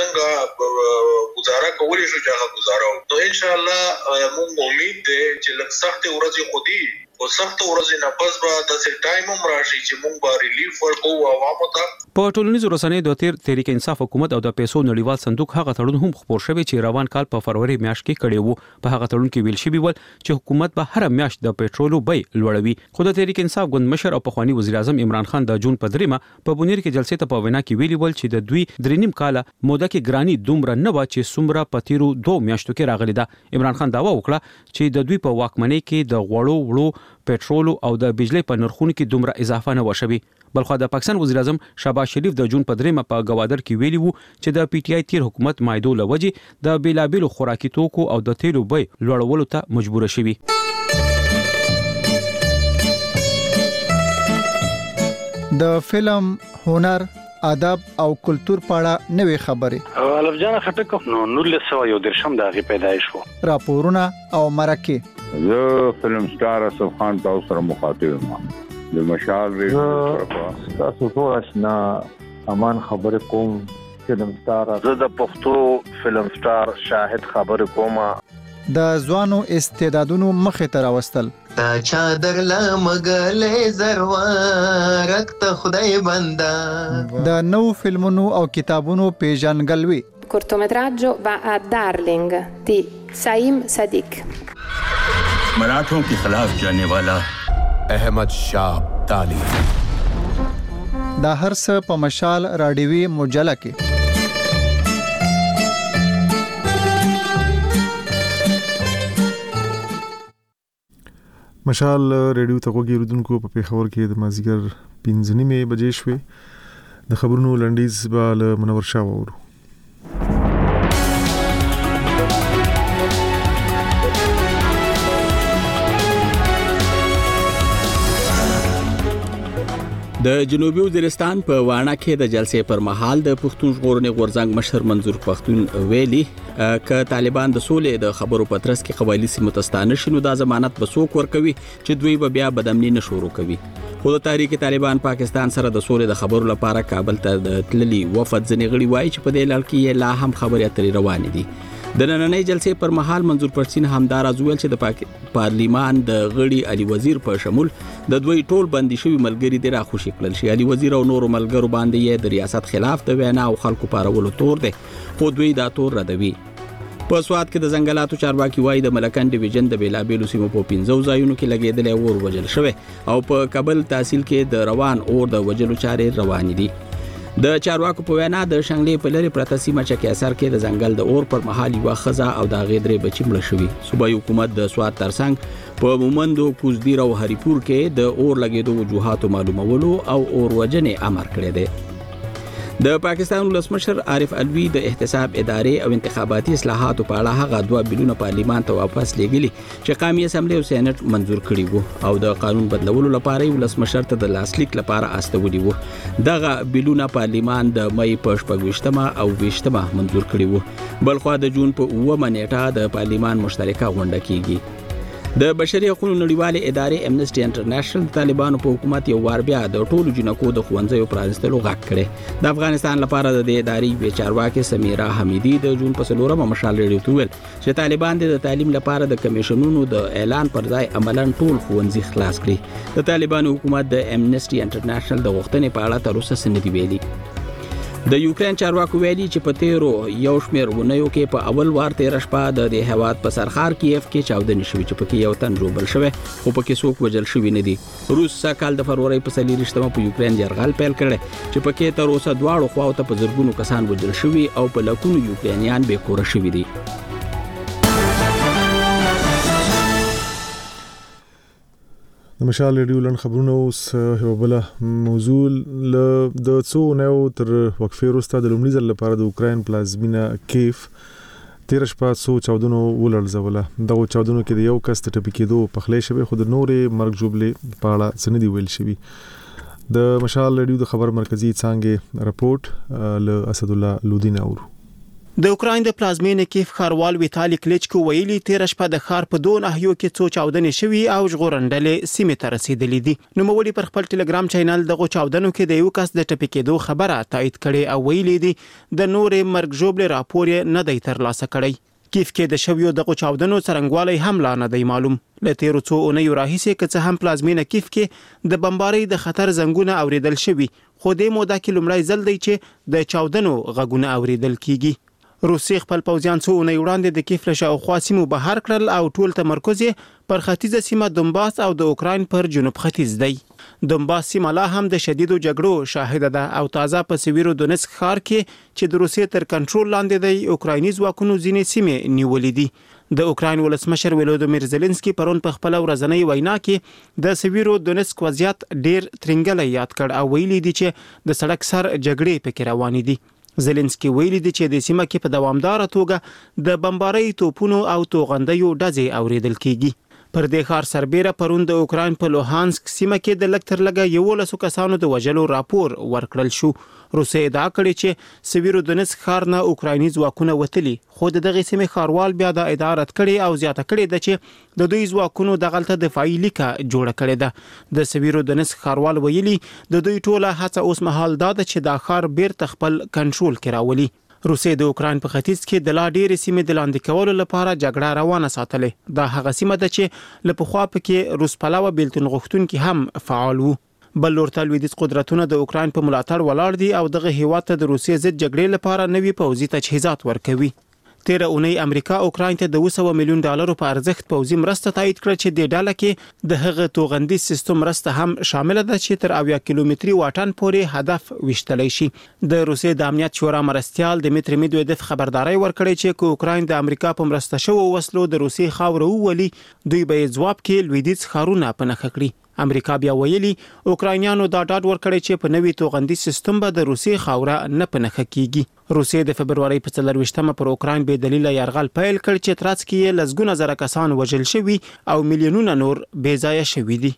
څنګه گزاره کولی شو چې هغه گزاره نو ان شاء الله موږ امید دي چې لږ سخت ورځې خودي او سخت ورځې نه پس به د څه ټایم هم راشي چې موږ به ریلیف ورکو عوامو ته. په ټولنیزو رسنیو د تحریک انصاف حکومت او د پیسو نړیوال صندوق هغه تړون هم خبر شوی چې روان کال په فروری میاشت کې کړی وو. په هغه تړون کې ویل شوی و چې حکومت به هر میاشت د پېټرولو بیه لوړوي. خو د تحریک انصاف ګوند مشر او پخوانی وزیر اعظم عمران خان د جون په 3مه په بونیر کې جلسې ته په وینا کې ویلي ول چې د دوی 3.5 کاله موده کې ګرانی دومره نه و چې څومره په تیرو 2 میاشتو کې راغلی ده. عمران خان داوا وکړه چې د دوی په واکمنۍ کې د وړو پېټرول او د بجلی په نرخونو کې دومره اضافه نه وشوي. بلخو د پاکستان وزیر اعظم شهباز شریف د جون په 3مه په گوادر کې ویلي وو چې د پی ټی آی تیر حکومت مایدو لوجې د بیلابیلو خوراکي توکو او د تیلو بیې لوړولو ته مجبور شوي. د فلم، هنر، ادب او کلچر پاړه نوې خبرې الف جان خټک نو 1913 د هغه پیدایش وو. راپورونه او مرکه زه فلم سٹار اسف خان تاسو سره مخاطب یم. د مشال ریډیو تاسو ټول آشنا امان خبر کوم فلم سٹار. زه د پښتو فلم سٹار شاهد خبر کوم. د ځوانو استعدادونو مخه تر واستل تا چادر لا مګلې زروارک ته خدای بندا. د نو فلمونو او کتابونو پیژنګلوي. cortometraggio va a Darling di Saim Sadiq. मराठों के खिलाफ जाने वाला अहमद शाह ताली. دا هر څه په مشال رادیوي مجله کې مشال ریډیو ته وګورئ ردونکو په پیښور کې د مازیګر 5:30 بجې شوې د خبرونو لنډیز به له منور شاه وورو. د جنوبي وزیرستان په واڼه کې د جلسې پر مهال د پښتون ژغورنې غورځنګ مشر منظور پښتون ویلي ک طالبان د سولې د خبرو پترس کې قبایلی سیمو ته ستانه شنو د ضمانت به څوک ورکوي چې دوی به بیا بدامنی نشورو کوي. خو د تحریک طالبان پاکستان سره د سولې د خبرو لپاره کابل ته د تللی وفد ځنې غړي وایي چې په دې لړ کې لا هم خبرې اترې روانې دي. د نننۍ جلسې پر مهال منظور پښتون همدار ازویل چې د پارلیمان د غړي علي وزیر په شمول د دوی ټول بندي شوی ملګری د راخوشي کړل شي. علي وزیر او نور ملګرو باندې یې د ریاست خلاف د وینا او خلکو پارولو تور دی خو دوی دا تور ردوي. په سواد کې د ځنګلاتو چارواکي وایي د ملکان ډیویژن د بیلابیلو سیمو په 15 ځایونو کې لګیدل اور وجل شوی او په کابل تحصیل کې د روان اور د وجلو چارې روان دي. د چارواکو په وینا د شنګلې په لری پرته سیمه چې اثر کې د ځنګل د اور پر مهال یو خزا او د غیدرې بچی مړ شوی. صوبایي حکومت د سواد ترڅنګ په مومندو کوزدیر او هریپور کې د اور لګیدو وجوهات معلومولو او اور وجنې امر کړی دی. د پاکستان ولسمشر عارف علوی د احتساب ادارې او انتخاباتي اصلاحاتو په اړه هغه دوه بلونه پارلیمان ته واپس لېږلي چې قومي اسمبلی او سېنات منزور کړي وو او د قانون بدلولو لپاره ولسمشر ته د لاسلیک لپاره استولي وو. دغه بلونه پارلیمان د مې په 28 او 20 منزور کړي وو. بلخو د جون په 9 نیټه د پارلیمان مشترکه غونډه کیږي. د بشري حقوقو نړیوالې ادارې امنیسټي انټرنیشنل د طالبانو په حکومت یو وار بیا د ټولو جنکو د خوندزیو پرانستلو غږ کړي. د افغانستان لپاره د ادارې وی چارواکي سمیرا حمیدی د جون په 4 مشال ریډیو ته ویل چې طالبان د تعلیم لپاره د کمیشنونو د اعلان پر ځای عملاً ټول خوندزي خلاص کړي. د طالبانو حکومت د امنیسټي انټرنیشنل د غوښتنې په اړه تر اوسه څه نه دی ویلي. د یوکرين چارواکو ویلي چې په تیرو یو شمېر ونیو کې په اول وار 13 شپه د هیواد په سرخار کیف کې چاودنې شوې چې پکې یو تن جوړ شوی خو پکې څوک وجل شوی نه دي. روس کال د فروری په 23 په یوکرين يرغل پیل کړی چې پکې تر اوسه دواړو خواو ته په زرګونو کسان وجل شوی او په لکونو یوکرینیان به کور شوی دي. د مشال ریډیو لن خبرونه اوس یو بل موضوع د څو نو تر وقفې وروسته د لومړي ځل لپاره د اوکراین پلازمینه کیف 13 شپه څو چاودنو ولړزوله. دغه چاودنو کې د یو کس د ټپي کېدو په خلی شوی خو د نورې مرګ جوړلې په اړه څه نه دی ویل شوی. د مشال ریډیو د خبر مرکزی څنګه رپورټ له اسد الله لودین اورو. د اوکراین د پلازمینې کیف ښاروال ویتالي کلیچکو ویلي 13 شپه د ښار په دوه ناحیو کې څو چاودنې شوي او ژغورندلې سیمې ته رسیدلې دي. نوموړي پر خپل ټلګرام چینل دغه چاودنو کې د یو کس د ټپي کېدو خبره تایید کړي او ویلي دي د نورې مرګ ژوبلې راپور نه دی ترلاسه کړی. کیف کې د شویو دغه چاودنو څرنګوالی هم لا نه دی معلوم. له تیرو څو اونیو راهیسې که څه هم پلازمینه کیف کې د بمبارۍ د خطر زنګونه اوریدل شوي خو د موده کې لومړی ځل دی چې د چاودنو غږونه اوریدل کیږي. روسي خپل پوځیان څو اونۍ وړاندې د کیف له شاوخوا سیمو بهر کړل او ټول تمرکز پر ختیځه سیمه دونباس او د اوکراین پر جنوب ختیځ دی. دونباس سیمه لا هم د شدیدو جګړو شاهده ده او تازه په سویرو دونسک ښار کې چې د روسي تر کنټرول لاندې دی اوکرایني ځواکونو ځینې سیمې نیولې دي. د اوکراین ولسمشر ولودیمیر زيلنسکي پرون په خپل ورځنۍ وینا کې د سویرو دونسک وضعیت ډیر ترنګلی یاد کړ او ویلي دي چې د سړک سر جګړې پکې روانې دي. زيلنسکي ویلي دي چې د سیمه کې په دوامدار توګه د بمبارۍ توپونو او توغندیو ډزې اوریدل کیږي. پر دې ښار سربېره پرون د اوکراین په لوهانسک سیمه کې د لږ تر لږه 11 کسانو د وژلو راپور ورکړل شو. روسي ادعا کړې چې سویرو دونسک ښار نه اوکرایني ځواکونه وتلي خو دغه سیمه ښاروال بیا د ادعا رد کړې او زیاته کړې ده چې د دوی ځواکونو دغلته دفاعي لیکه جوړه کړې ده. د سویرو دونسک ښاروال ویلي د دوی ټوله هڅه اوس مهال دا ده چې دا ښار بیرته خپل کنټرول کې راولي. روسي د اوکراین په ختیځ کې د لا ډېرې سیمې د لاندې کولو لپاره جګړه روانه ساتلې. دا هغه سیمه ده چې له پخوا پکې روس پلوه بیلتون غوښتونکي هم فعال وو. بل لورته لویدیځ قدرتونه د اوکراین په ملاتړ ولاړ دي او دغه هیواد ته د روسیې ضد جګړې لپاره نوي پوځي تجهیزات ورکوي. تیر اونۍ امریکا اوکراین ته د 200 میلیون ډالرو په ارزښت پوځي مرسته تایید کړه چې د ډاله کې د هغه توغندي سیستم مرسته هم شامل ده چې تر 80 کیلومتري واټن پورې هدف وشتلی شي. د روسیې د امنیت شورا مرستيال دمیتری میدویدف خبرداري ورکړې چې اوکراین د امریکا په مرسته شوو وسلو د روسیې خاوره وولي دوی به جواب کې لویدیځ ښارونه پنهخ کړي. امریکا بیا ویلي اوکراینیانو دا ډاډ ورکړی چې په نوي توغندي سیستم به د روسیې خاوره نه پنهخ کیږي. روسیې د فبرवरी په 24مه پر اوکراین به دلیل یرغل پیل کړ چې ترڅ کې لسګونه زره کسان وژل شوي او میلیونونه نور بې ځایه شوي دي.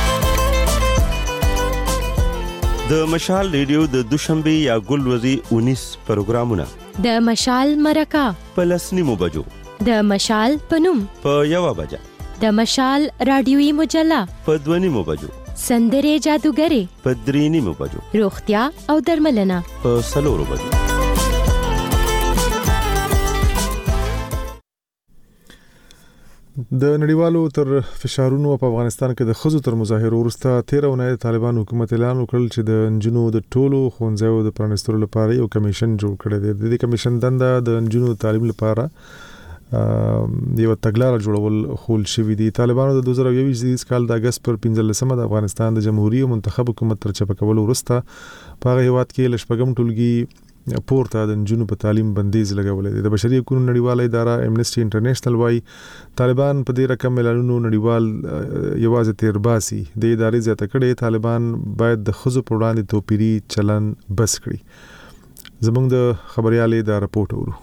د مشال ریډیو د دوشنبه یا ګلوري 19 پروګرامونه د مشال مرکه په 10:30 بجو د مشال پنوم په 1 بجه د مشال رادیوي مجله په 2:30 بجو سندره جادوګری په 3:30 بجو روغتیا او درملنه په 4 بجو. د نړیوالو تر فشارونو په افغانستان کې د خزو تر مظاهرو وروسته 13 اونۍ طالبان حکومت اعلان وکړ چې د انجونو د ټولو ښوونځیو د پرانیستلو لپاره یو کمیشن جوړ کړی دی. د دې کمیشن دنده د انجونو تعلیم لپاره یو تګلارې جوړول خول شوې دي. طالبانو د 2021 کال د اگست پر 15مه د افغانستان د جمهوریت منتخب حکومت تر چپه کولو وروسته په هغه هیواد کې لشپږم ټولګي پورته د انجونو په تعلیم بندیز لګولې ده. د بشري حقوقو نړیواله اداره امنیسټي انټرنیشنل وايي طالبان په دې رقم اعلانونو نړیوال یوازې تیرباسي. د ادارې زیاته کړې طالبان باید د خزو په وړاندې توپیری چلن بس کړي. زموږ د خبريالې دا راپورټ ورو.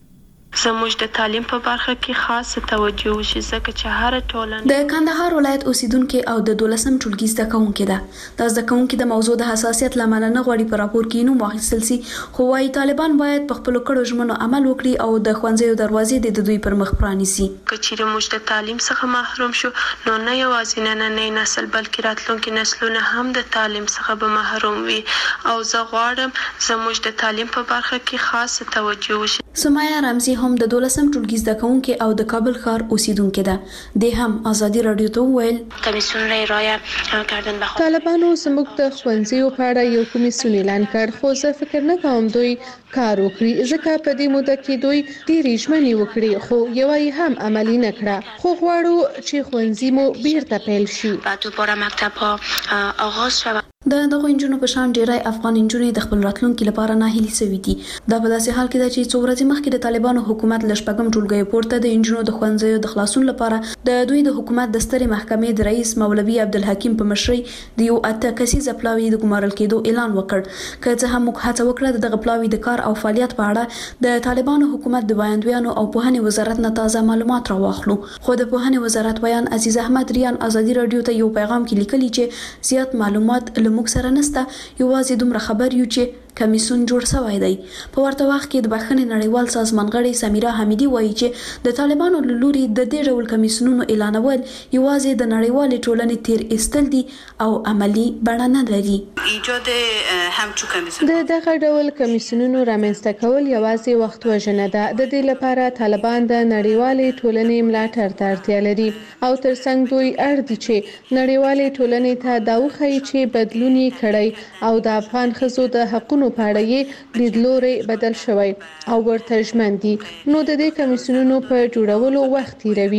زموږ د تعلیم په برخه کې خاص توجه وشي ځکه چې هر ټولنه د کندهار ولایت اوسیدونکو او د 12م ټولګي زده کوونکو ده د زده کوونکو د موضوع د حساسیت لامل نه غوړي پر راپور کې نو واخیستل سي. خو وايي طالبان باید په خپل کړو ژمنو عمل وکړي او د خوانځيو دروازې د دوی پر مخ پرانیسي. کچېره موږ د تعلیم څخه محروم شو نو نه یوازې نه نسل بلکې راتلونکي نسلونه هم د تعلیم څخه به محروم وي او زه غواړم زموږ د تعلیم په برخه کې خاص توجه وشي. سمایا رمزي هم د 12م ټولګي زده کوونکو او د کابل ښار اوسیدونکو ده. د هم ازادي رادیو ته ویل کمیسیون رایه کردن به طالبانو زموږ د خوانځيو په اړه یو کمیسیون اعلان کړ خو زه فکر نه کوم دوی کار وکړي ځکه په دې موده کې دوی ډېرې ژمنې وکړي خو یو یې هم عملي نه کړه. خو غواړو چې خوانځي مو بیرته پیل شي. بعد دوباره مکتب ها آغاز شود. د دغه انجونو په شان ډیری افغان انجونې د خپل راتلونکو لپاره ناهیلي سوي دي. دا په داسې حال کې ده چې څو ورځې مخکې د طالبانو حکومت لشپږم ټولګي پورته د انجونو د خوانځيو د خلاصون لپاره د دوی د حکومت د سترې محکمې د رئیس مولوي عبدالحکیم په مشرۍ د یو اته کسیزه پلاوی د ګمارل کېدو اعلان وکړ. که څه هم موږ هڅه وکړه دغه پلاوی د کار او فعالیت په اړه د طالبانو حکومت د وړاندوینو او پوهنې وزارت نه تازه معلومات راوخلو. خو د پوهنې وزارت ویان عزیز احمد ریان ازادي رادیو ته یو پیغام کې لیکلي چې زیات معلومات لموږ سره نشته یوازې دومره خبر یو چې کمیسیون جوړ شوی دی. په ورته وخت کې د بخښنې نړیوال سازمان غړي سمیرا حمیدي وایي چې د طالبانو له لوري د دې ډول کمیسیونونو اعلانول یوازې د نړیوالې ټولنې تیر ایستل دي او عملی بڼه نه لري. ایجاد همچو کمیسیون د دغه ډول کمیسیونونو رامنځته کول یوازې وخت وژنه ده. د دې لپاره طالبان د نړیوالې ټولنې ملاتړ ته اړتیا لري او ترڅنګ دوی اړ دي چې نړیوالې ټولنې ته دا وښيي چې بدلون یې کړی او د افغان ښځو د حقونو په اړه یې لیدلوري بدل شوی او ورته ژمن دي. نو د دې کمیسیونونو په جوړولو وخت تیروي.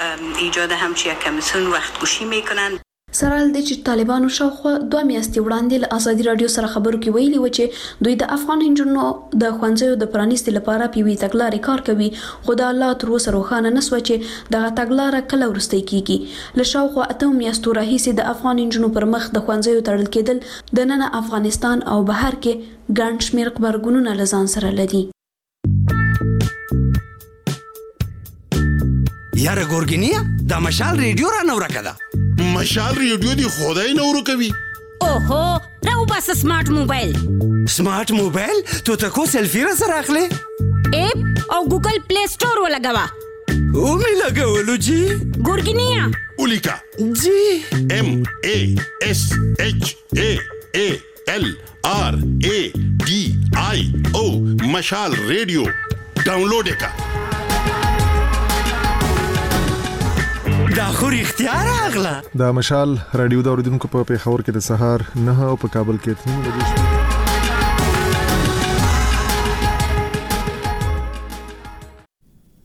ایجاد همچی کمیسیون وقت گوشی میکنن. سره د چې طالبانو شاوخوا 2 میاشتې وړاندې له ازادي رادیو سره خبرو کې ویلي و چې دوی د افغان انجونو د خوانځيو د پرانیستي لپاره پیوي تګلارې کار کوي. خو دا لا تر اوسه روښانه نه سو چې دغه تګلارې کله ورستۍ کیږي. له شاوخوا 8 میاشتو راهیسې د افغان انجونو پر مخ د خوانځيو تړل کېدل د نن افغانستان او بهر کې ګڼ شمېر خبرګونونه لزان سره لري. یاره ګورګینیا د مشال ریډیو را نو راکده. مشال ریډیو دی خدای نو ورکوي. اوهو راو بس سمارټ موبایل. سمارټ موبایل تو تکو سیلفی را سره اخلي. اپ او ګوګل پلی سٹور ولګوا. او می لګولو جی. ګورګینیا. اولیکا. جی. MASHALRADIO مشال ریډیو ډاونلوډ کا. دا خو اختیار اغلا. دا مشال رادیو د اوریدونکو په پیښور کې د سهار 9 او په کابل کې 3 بجې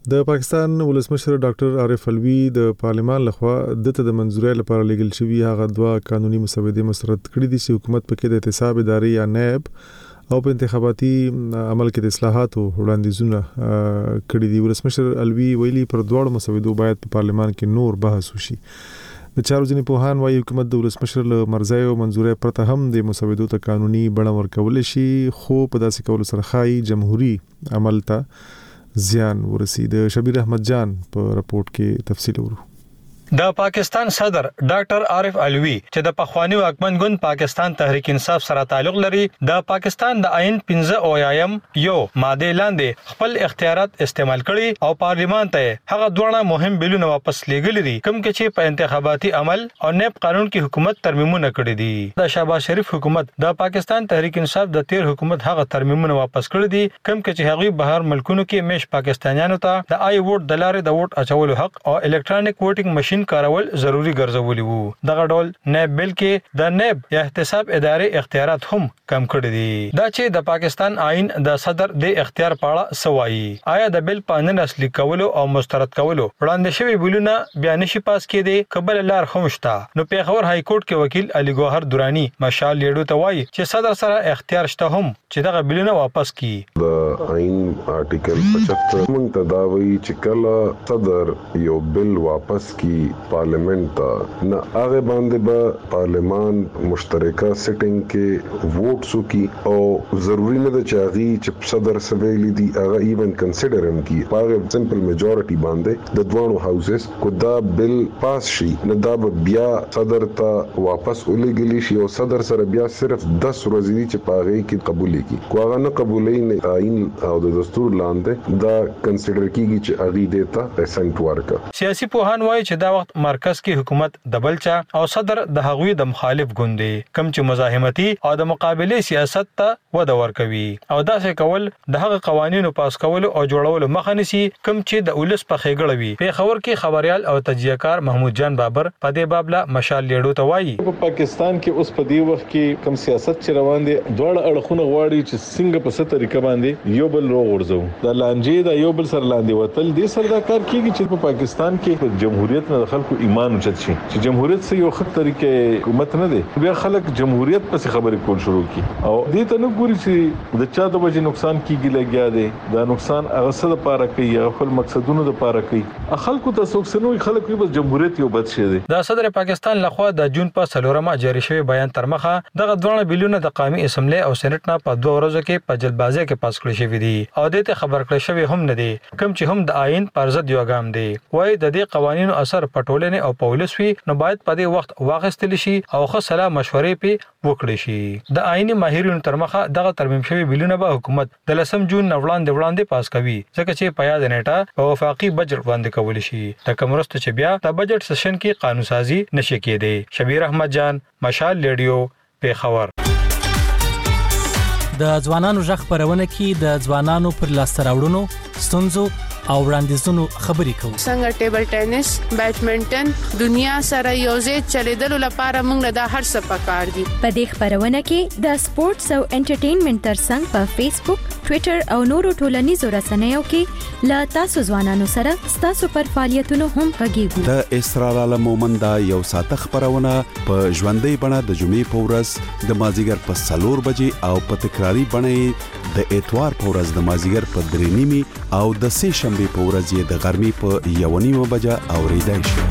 د پاکستان ولسمشر ډاکټر عارف علوي د پارلمان لخوا د منځورۍ لپاره لګل شوی هغه دوا قانوني مسودې مسترد کړې دي چې حکومت پکې د احتساب ادارې یا نیب او په انتخاباتي عمل کې د اصلاحاتو وړاندیزونه کړې دي. ولسمشر علوي ویلي پر دواړو مسودو باید په پارلمان کې نور بحث وشي. د چارو ځینې پوهان وايي حکومت د ولسمشر له مرزۍ او منځورۍ پرته هم د مسودو ته قانوني بڼه ورکول شي، خو په داسې کولو سره خای جمهوریت عمل ته زیان ورسي. د شبیر احمد جان په رپورت کې تفصیل ورو. د پاکستان صدر ډاکټر عارف علوي چې د پخوانی واکمن ګوند پاکستان تحریک انصاف سره تعلق لري، د پاکستان د آئین 15 یو ماده لاندې خپل اختیارات استعمال کړي او پارلیمان ته هغه دوه مهم بیلونه واپس لېږلي دي کوم چې په انتخاباتي عمل او نیب قانون کې حکومت ترمیمونه کړي دي. د شهباز شریف حکومت د پاکستان تحریک انصاف د تیر حکومت هغه ترمیمونه واپس کړي دي کوم چې هغه بهر ملکونو کې مش پاکستانیانو ته د آی ووټ د لارې د ووټ اچولو حق او الکترونیک ووټینګ ماشين کارول ضروری ګرځولي وو. دغه ډول نیب بل کې د نیب یا احتساب ادارې اختیارات هم کم کړي دي. دا چې د پاکستان آئین د صدر د اختیار پاړه سوایي، آیا د بل په نن اصلي کولو او مسترد کولو وړاندې شوی بیلونه بیا نشي پاس کېدي؟ قبل لار هم شته. نو پیښور های کورټ کې وکیل علي ګوهر درانی مشال لیډو ته وایي چې صدر سره اختیار شته هم چې دغه بیلونه واپس کړي. د آئین آرټیکل 75 مونږ ته دا وایي چې کله صدر یو بل واپس کی پارلیمنت ته نه هغه باندې به پارلیمان مشترکه سیټینګ کې ووټ سو کی او ضروری نه ده چې هغه چې صدر سویلی دی هغه ایون کنسیډر هم کی هغه سمپل میجورټي باندې د دوانو هاوسز کو دا بل پاس شي نه دا بیا صدر ته واپس ولېږلی شي او صدر سره بیا صرف 10 ورځې دي چې پاغه کې قبول کی کو هغه نه قبولې نه آئین او د دستور لاندې دا کنسیډر کیږي چې هغه دیتا اسنټ ورکا. سیاسي پوهان وایي چې دا وخت مرکز کې حکومت د بلچا او صدر د هغوی د مخالف ګوندې کم چې مزاحمتي او د مقابله سیاست ته وده ورکوي او دا څه کول د هغه قوانینو پاس کول او جوړول مخه نیسي کم چې د ولس په خېګړه وي. پیښور کې خبريال او تجزیه‌کار محمود جان بابر په دې باب لا مشال لیډو ته وایي په پاکستان کې اوس په دې وخت کې کم سیاست چې روان دي دوړ اړخونه غواړي چې څنګه په ست طریقه باندې یو بل روغورځو د لانجې د یو بل سره لاندې وتل دې سره دا کار کیږي چې په پاکستان کې جمهوریت نه خلکو ایمان اوچت شي چې جمهوریت سه یو خط طریقې حکومت نه دی بیا خلک جمهوریت پس خبرې کول شروع کی او دې ته نه ګوري چې د چا د وجه نقصان کیږي لګیا دی دا نقصان هغه څه لپاره کوي خپل مقصدونو لپاره کوي خلکو ته څوک سنوي خلک بس جمهوریت یو بد شي دی. د صدر پاکستان لخوا د جون په 4 جاری شوی بیان تر مخه دغه دوه بیلونه د قومي اسمبلی او سېنات نه په 2 ورځو کې په جلبازي کې پاس کړی شوی دی او د ته خبر کړی شوی هم نه دی کوم چې هم د آئین پر ضد یو ګام دی. وای د دې قوانینو اثر پټولنه او پولیس وی نو باید په دې وخت واغستل شي او خو سلا مشورې په وکړي شي. د آئینی ماهرینو تر مخه دغه ترمیم شوی بیلونه به حکومت د 10 جون وړاندې پاس کوي ځکه چې په یاد نیټه په وفاقي بجټ باندې کول شي د کمرست چې بیا د بجټ سیشن کې قانون سازي نشي کېدی. شبیر احمد جان مشال لیډیو پیښور. د ځوانانو ژغ خبرونه کې د ځوانانو پر لاسته راوړنو ستونزو او وړاندیزونو خبرې کوو. څنګه ټیبل ټینس، بیډمنټن دنیا سره یوځای چلیدلو لپاره موږ له هر څه پکار دي. په دې خبرونه کې د سپورتس او انټرټینمنټ ترڅنګ په فیسبوک، ټوئیټر او نورو ټولنیزو رسنیو کې له تاسو ځوانانو سره تاسو پر فعالیتونو هم غږیږو. د اسرار عالم مومند یو ساعت خبرونه په ژوندۍ بڼه د جمعې په ورځ د مازیګر په 4 بجې او په تکراری بڼه د اتوار په ورځ د مازیګر په 3:30 او د سه شنبه په ورځ د غرمې په 1:30 بجې اوریدای شي.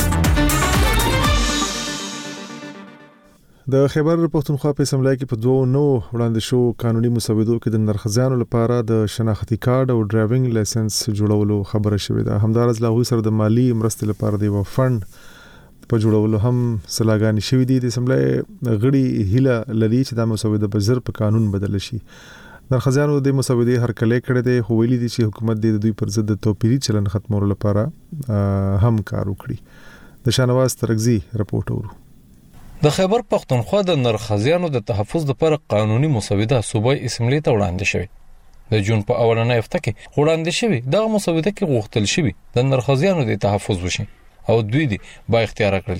د خیبر پښتونخوا په اسمبلی کې په 2 نو وړاندې شو قانوني مسودو کې د نرخزیانو لپاره د شناختی کارت او ډرایوینګ لایسنس جوړولو خبره شوې ده. همدارس لا هغوی سره د مالی مرستې لپاره د یو فند په جوړولو هم سلاګانی شوې دي. د اسمبلی غړي هیله لري چې دا مسوده په زر په قانون بدل شي. نرخزیانو د مسودې هرکلې کړې ده خو ویلي دي چې حکومت د دوی پر ضد د توپیری چلن ختمولو لپاره هم کار وکړي. د شانواز ترغزي رپورټ ورو. د خیبر پښتونخوا د نرخزیانو د تحفظ لپاره قانوني مسوده صوبای اسمبلی ته وړاندې شوې. د جون په اولنۍ هفته کې وړاندې شوې دغه مسوده کې غوښتل شوی د نرخزیانو د تحفظ وشي او دوی دی با اختیار کړل شي.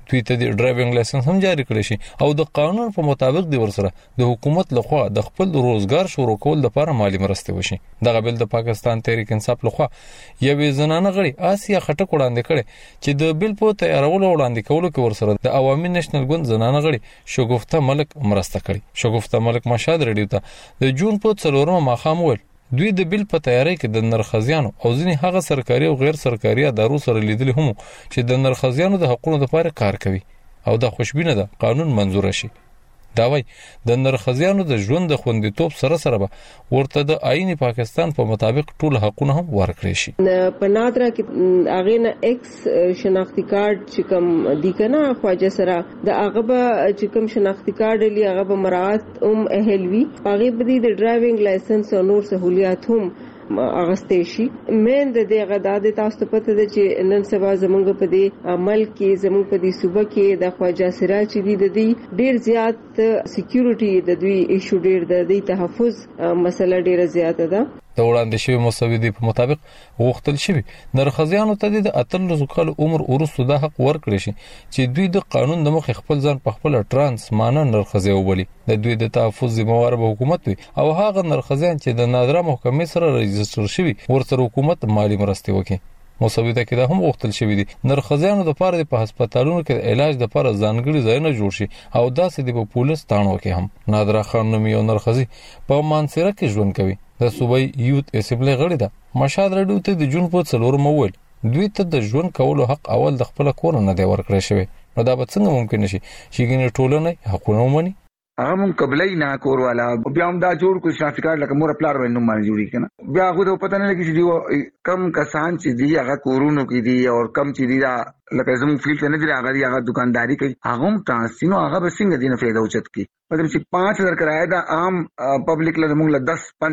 دوی ته د ډرایوینګ لایسنس هم جاری کړی شي او د قانون په مطابق د ورسره د حکومت لخوا د خپل روزګار شروع کول لپاره مالی مرسته وشي. دغه بل د پاکستان تحریک انصاف لخوا یوې زنانه غړي آسیا خټک وړاندې کړي چې د بل په تیارولو وړاندې کولو کې ورسره د عوامي نېشنل ګوند زنانه غړي شګفته ملک مرسته کړي. شګفته ملک مشهد رادیو ته د جون په 4 ماښام ویل دوی د بل په تیاری کې د نرخزیانو او ځینې هغه سرکاري او غیر سرکاري ادارو سره لیدل هم چې د نرخزیانو د حقوقو لپاره کار کوي او دا خوشبینه ده قانون منزور شي. دا وای د نرخزیانو د ژوند د خوندیتوب سره به ورته د آئین پاکستان په مطابق ټول حقوقونه هم ورکړي شي. په نادره کې هغه نه ایکس شناختی کارت چې کوم دی کنه خواجه سره د هغه به چې کوم شناختی کارت لري هغه به مراعات اهلوي هغه به د ډرایوینګ لایسنس او نور سہولیات هم اغستې شي. مین د دغه د تاسو پته ده چې نن سبا زمونږ په دې عمل کې زمونږ په دې صوبه کې د خواجه سراج چې د دې ډیر زیات سکیورټي د دوی ایشو ډیر د دې تحفظ مسله ډیره زیاته ده. د وړاندې شوی مسودې په مطابق غوښتل شوی نرخزیانو ته د 18 کال عمر وروسته د حق ورکړي شي چې دوی د قانون د مخ خپل ځان په خپل ترانس مانه نرخزی وبلي. د دوی د تحفظ ذمہوار به حکومت وي او هغه نرخزیان چې د نادره محکمې سره رجستر شوی ورسره حکومت مالی مرسته وکړي. مسوده کې دا هم غوښتل شوی دي نرخزیانو د پاره په هسپتالونو کې د علاج د لپاره ځانګړي ځایونه جوړ شي او داسې د پولیس تانو کې هم. نادره خان نوم یو نرخزی په مانسره کې ژوند کوي. د صوبای یوت اسمبلی غړي ده. مشهد رادیو ته د جون په 4 مویل دوی ته د ژوند کولو حق اول د خپل کور نه دی ورکړی شوی. نو دا به څنګه ممکن شي چې ګینه ټولنه حقونه ومني؟ هغه مون قبلې نه کور والا بیا هم دا جوړ کو شافکار لکه مور پلار باندې نوم باندې جوړی کنه بیا هغه ته پته نه لګی چې کم کسان چې دی هغه کورونو کې دی او کم چې دی دا لکه زموږ فیلډ نه دی هغه دکانداری کوي هغه هم تاسو هغه به څنګه دینه فایده اوچت کی مطلب چې 5000 کرایه دا عام پبلک له موږ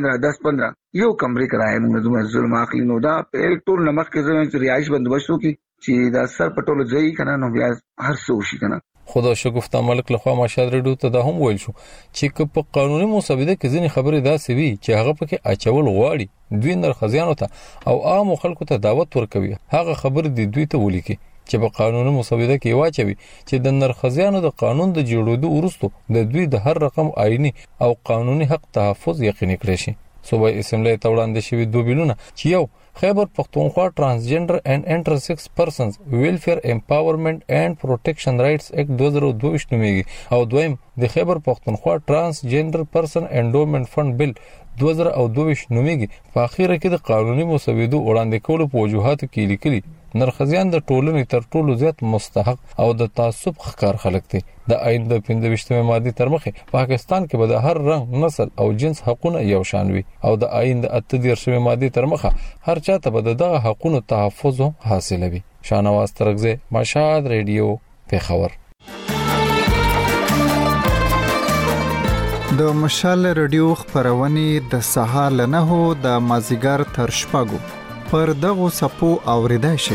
10-15 یو کمرې کرایه موږ ظلم اخلي. نو دا په ټول نمک کې زموږ رهائش بندوبست وکي چې دا سر پټول ځای کنه نو بیا هر څه وشي کنه. خدا شګفته ملک لخوا مشهد رادیو ته دا هم ویل شو چې په قانوني مسودې کې ځینې خبرې داسې وي چې هغه پکې اچول غواړي دوی نرخزیانو ته او عام خلکو ته دعوت ورکوي هغه خبرې د دوی ته ولیکي چې په قانوني مسودې کې واچوي چې د نرخزیانو د قانون د جوړېدو وروسته د دوی د هر رقم آئینی او قانوني حق تحفظ یقیني کړی شي. صوبای اسمبلی ته وړاندې شوي دوه بیلونه چې یو خیبر پختونخوا ټرانسجنډر اینڈ انټرسیکس پرسنز ویلفیر امپاورمنٹ اینڈ پروټیکشن رائټس ایکټ 2022 نومیږي او دویم د خیبر پختونخوا ټرانسجنډر پرسن انډومنټ فند بل 2022 نومیږي. په اخیره کې د قانوني مسودو وړاندې کولو په وجوهاتو کې لیکلي نرخزیان د ټولنې تر ټولو زیات مستحق او د تعصب ښکار خلک دي. د آئین د 25مې ماده تر مخه پاکستان کې به د هر رنګ نسل او جنس حقونه یو شان وي او د آئین د 38مې ماده تر مخه هر چاته به دغه حقونو تحفظ حاصلوي. شانواز ترغزه مشهد رادیو پیښور. د مشال رادیو خبرونه د سهار له 9 د مازیګر تر شپږو پر دغه سپو اوریدای شي.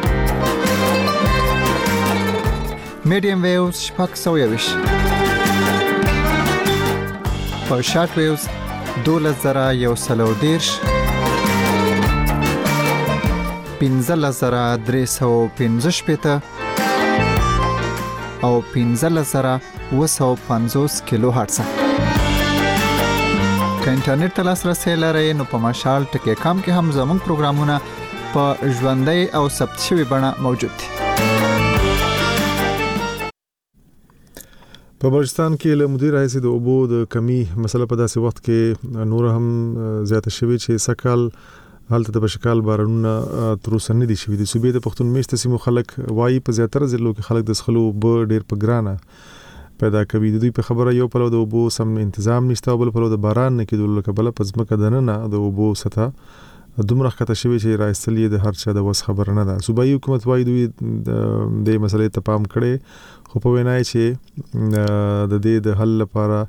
میډیم ویوز شپږ 120 په شارټ ویوز 2110 15315 او 15750 کیلو هرتز. که انټرنیټ ته لاسرسي لرئ نو په مشال ټکی کام کې هم زموږ پروګرامونه په ژوندۍ او ثبت شوی بڼه موجود دي. په بلوچستان کې له مدیر رئیس د اوبو د کمی مسله په داسې وخت کې نور هم زیاته شوی چې سکهال حالت د بشکال بارانونه تر اوسه نه دي شوی. د صوبې د پښتون میشت سیمو خلک وایي په زیاتره ضلعو کې خلک د سخلو به ډیر په ګرانه پیدا کوي. د دوی په خبره یو په لور د اوبو سم تنظیم نشته او بل په لور د باران نه کېدل لکه بل په ځمکه دننه د اوبو سطح دومره ښکته شوی چې راځلې د هر چا د وس خبره نه ده. صوبایي حکومت وایي دوی د مسلې ته پام کړي خو په وینای چې د دې د حل لپاره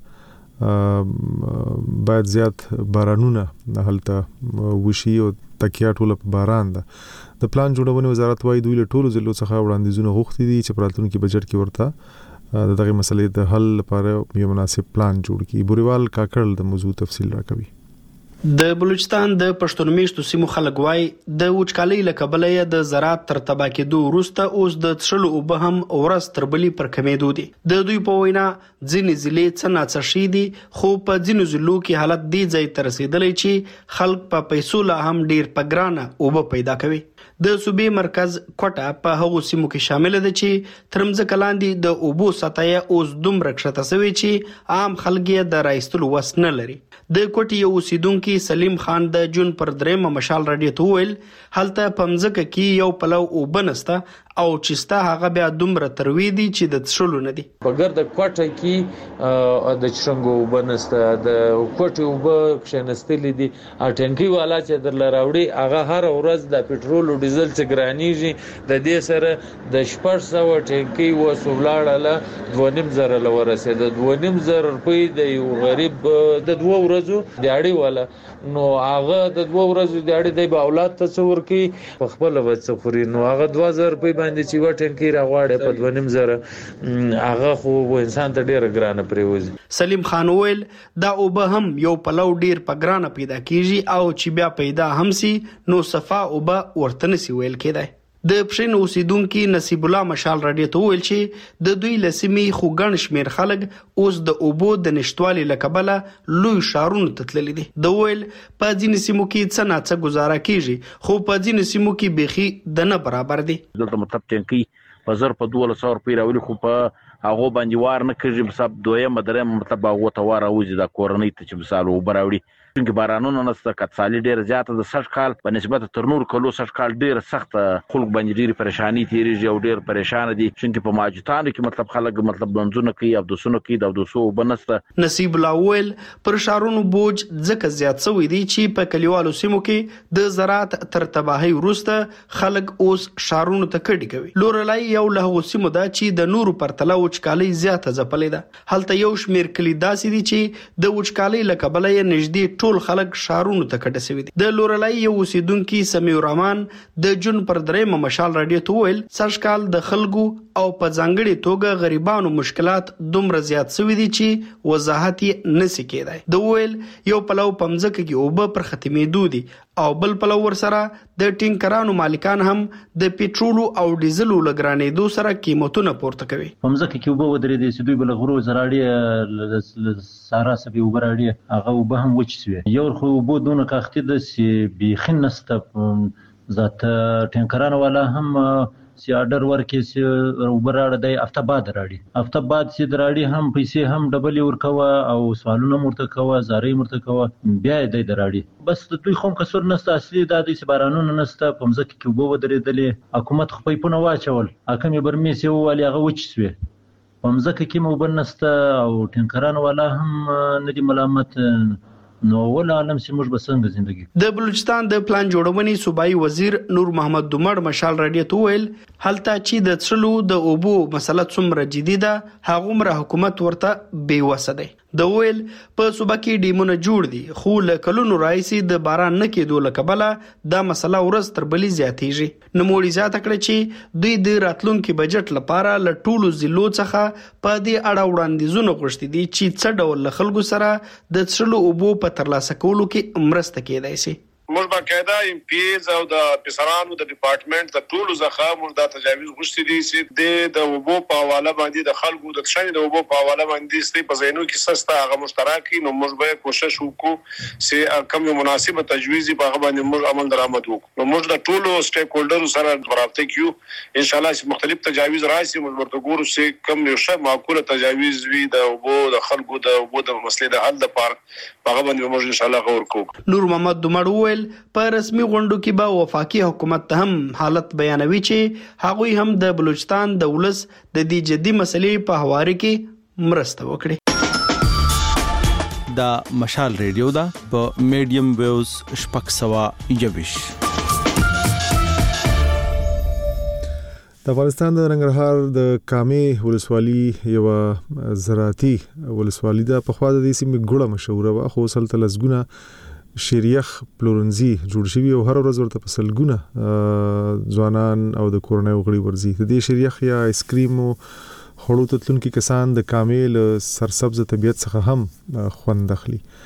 باید زیات بارانونه هلته وشي او تکیه ټول په باران ده. د پلان جوړونې وزارت وایي دوی له ټولو ضلعو څخه وړاندیزونه غوښتي دي چې په راتلونکي بجټ کې ورته دغه مسلې د حل لپاره یو مناسب پلان جوړ کړي. بوريوال کاکړ د موضوع تفصیل راکوي. د بلوچستان د پښتون میشتو سیمو خلک وای د وچکالۍ له کبله د زراعت تر تبا کېدو وروسته اوس د څښلو اوبه هم ورځ تر بلې پر کمېدو دي. د دوی په وینا ځینې ضلع څه ناڅه شي دي، خو په ځینو ضلعو کې حالت دې ځای ته رسېدلی چې خلک په پیسو لا هم ډیر په ګرانه اوبه پیدا کوي. د صوبې مرکز کوټه په هغو سیمو کې شامل ده چې تر مځکه لاندې د اوبو سطحه اوس دومره کښته شوې چې عام خلک یې د رایستلو وس نه لري. د کوټې یو اوسیدونکي سلیم خان د جون پر 3 مشال رادیو ته وویل هلته په مځکه کې یو پلو اوبه نسته او چې ستا هغه بیا دومره تروي دي چې د څښلو نه دي. په ګرد کوټه کې د چرنګو اوبه نسته، د کوټې اوبه کښېنستلې دي. ټانکي والا چې درله راوړي هغه هر ورځ د پټرول او ډیزل څخه ګرانیږي. د دې سره د 600 ټانکي وسولاړه 2.5 ل ورسېده. 2.5 روپۍ د یو غریب د 2 ورځو دیاړي والا، نو هغه د 2 ورځو دیاړي د اولاد ته څور کې په خپل وڅ خوري، نو هغه 2000 روپۍ باندې چې وټنکی راغواړي په 2.5 هغه خو انسان ته ډیر ګرانه پریوزي. سلیم خان ویل دا اوبه هم یو پلو ډیر په ګرانه پیدا کیږي او چې بیا پیدا هم سي نو صفا اوبه ورته نسی ویل کېدای. د پښین اوسیدونکو نصیب الله مشال رادیو ته ویل چې د دوی لسمي خو ګڼ شمیر خلک اوس د اوبو د نشټوالي لکبله لوی شارونو ته تللي دي. د ویل په ځینې سیمو کې څه ناڅه گزاره کیږي خو په ځینې سیمو کې بيخي د نه برابر دي. دلته مطلب ټینکی په 1200 روپۍ راولي خو په هغه باندې وار نه کوي. په دویم دریم مطلب هغه ته وار اوځي د کورنۍ ته چې مثال وبراوړي چې بارانونو نسته کڅالي ډیر زیاته د 60 کال په نسبت تر نور کلو 60 کال ډیر سخت خلک باندې ډیر پریشانی تیریږي او ډیر پریشان دي چې په ماجتانو کې مطلب خلک مطلب بنځونه کوي او د سونو کې د دوسو بنسته. نصیب الله ویل پر شارونو بوج ځکه زیات شوی دی چې په کلیوالو سیمو کې د زراعت تر تباہي وروسته خلک اوس شارونو ته کډي کوي. لورلای یو له سیمو دا چې د نورو پرتله وچکالي زیاته ځپلې ده. هلته یو شمیر کلی داسې دي چې د وچکالي لکبله یې نږدې ټول خلک شارونو ته کډه شوی دي. د لورلای یو اوسیدونکو سمیع الرحمن د جون پر 3 مشال رادیو ته ویل سرشکال د خلکو او په ځانګړي توګه غریبانو مشکلات دومره زیات شوی دي چې وضاحت یې نسی کېدای. د ویل یو پلو پمځکه کې اوبه پر ختمېدو دي او بل پلو ورسره د ټینکرانو مالکان هم د پېټرول او ډیزل لګرانېدو سره قیمتونه پورته کوي. پمځکه کې اوبه ودرې دي چې دوی بل غرو زراړي سارا سبي وبراړي هغه اوبه هم وچ شوی. یو خو اوبه دونه کاختي د سی بيخنسته ذات ټینکرانو والا هم سی آرډر ورکې سی وبراړه د هفته بعد راړي هفته بعد سی دراړي هم پیسې هم ډبل ورکوه او سوالونه مرته کوه زاري مرته کوه بیا د دراړي. بس د دوی خوم کسر نسته اصلي د دې بارانونو نسته پمځکه کې وبو ودرېدلې حکومت خو په واچول حکم برمي سی ولې هغه وچ سوی پمځکه کې مو بنسته او ټینکران والا هم ندي ملامت نو ول عالم سیموږ بسنګ زندگی. د بلوچستان د پلان جوړونې صوبایي وزیر نور محمد دومړ مشال رادیو ته ویل هلته چې د څلو د اوبو مسله څومره جدي ده هغومره حکومت ورته بې وسه دی. د ویل په صوبه کې ډیمونه جوړ دي خو له کلونو راځي د باران نه کېدو لکبله دا مسله ورځ تر بلې زیاتېږي. نوموړي زیاته کړه چې دوی د راتلونکي بجټ لپاره له ټولو ضلعو څخه په دې اړه وړاندیزونه غوښتي دي چې څه ډول خلکو سره د څلو اوبو په ترلاسه کولو کې مرسته کېدای شي. موږ باقاعده ام پی ایز او د افسرانو د ډپارټمنټ د ټولو ځخه موږ د تجاویز غوښتي دي چې د وبو په حواله باندې د خلکو د شنه د وبو په حواله باندې ستې په زینو کې سستا هغه مشترکي نو موږ به کوشش وکړو چې کوم مناسبه تجویز په هغه باندې موږ عمل درآمد وکړو. نو موږ د ټولو سټیک هولډر سره رابطه کیو ان شاء الله چې مختلف تجاویز راشي موږ ورته ګورو چې کوم یو ښه معقوله تجاویز وي د وبو د خلکو د وبو د مسلې د حل لپاره هغه باندې موږ ان شاء الله غور کوو. نور محمد دومړ ویل په رسمي غونډو کې به وفاقي حکومت ته هم حالت بیانوي چې هغوی هم د بلوچستان د ولس د دې جدي مسلې په حواله کې مرسته وکړي. دا مشال ریډیو دا په میډیم ویوز شپږ سوه یویش. د افغانستان د ننګرهار د کامې ولسوالي یو زراعتي ولسوالي ده. په خوا د دې سیمې ګوړه مشهوره وه خو سلطه لسګونه شیریخ پلورنځي جوړ شوي او هر ورځ ورته په سلګونه ځوانان او د کورنۍ غړي ورځي. د دې شیریخ یا آیسکریم او خړو تتلونکو کسان د کامل سرسبز طبيعت څخه هم خوند اخلي.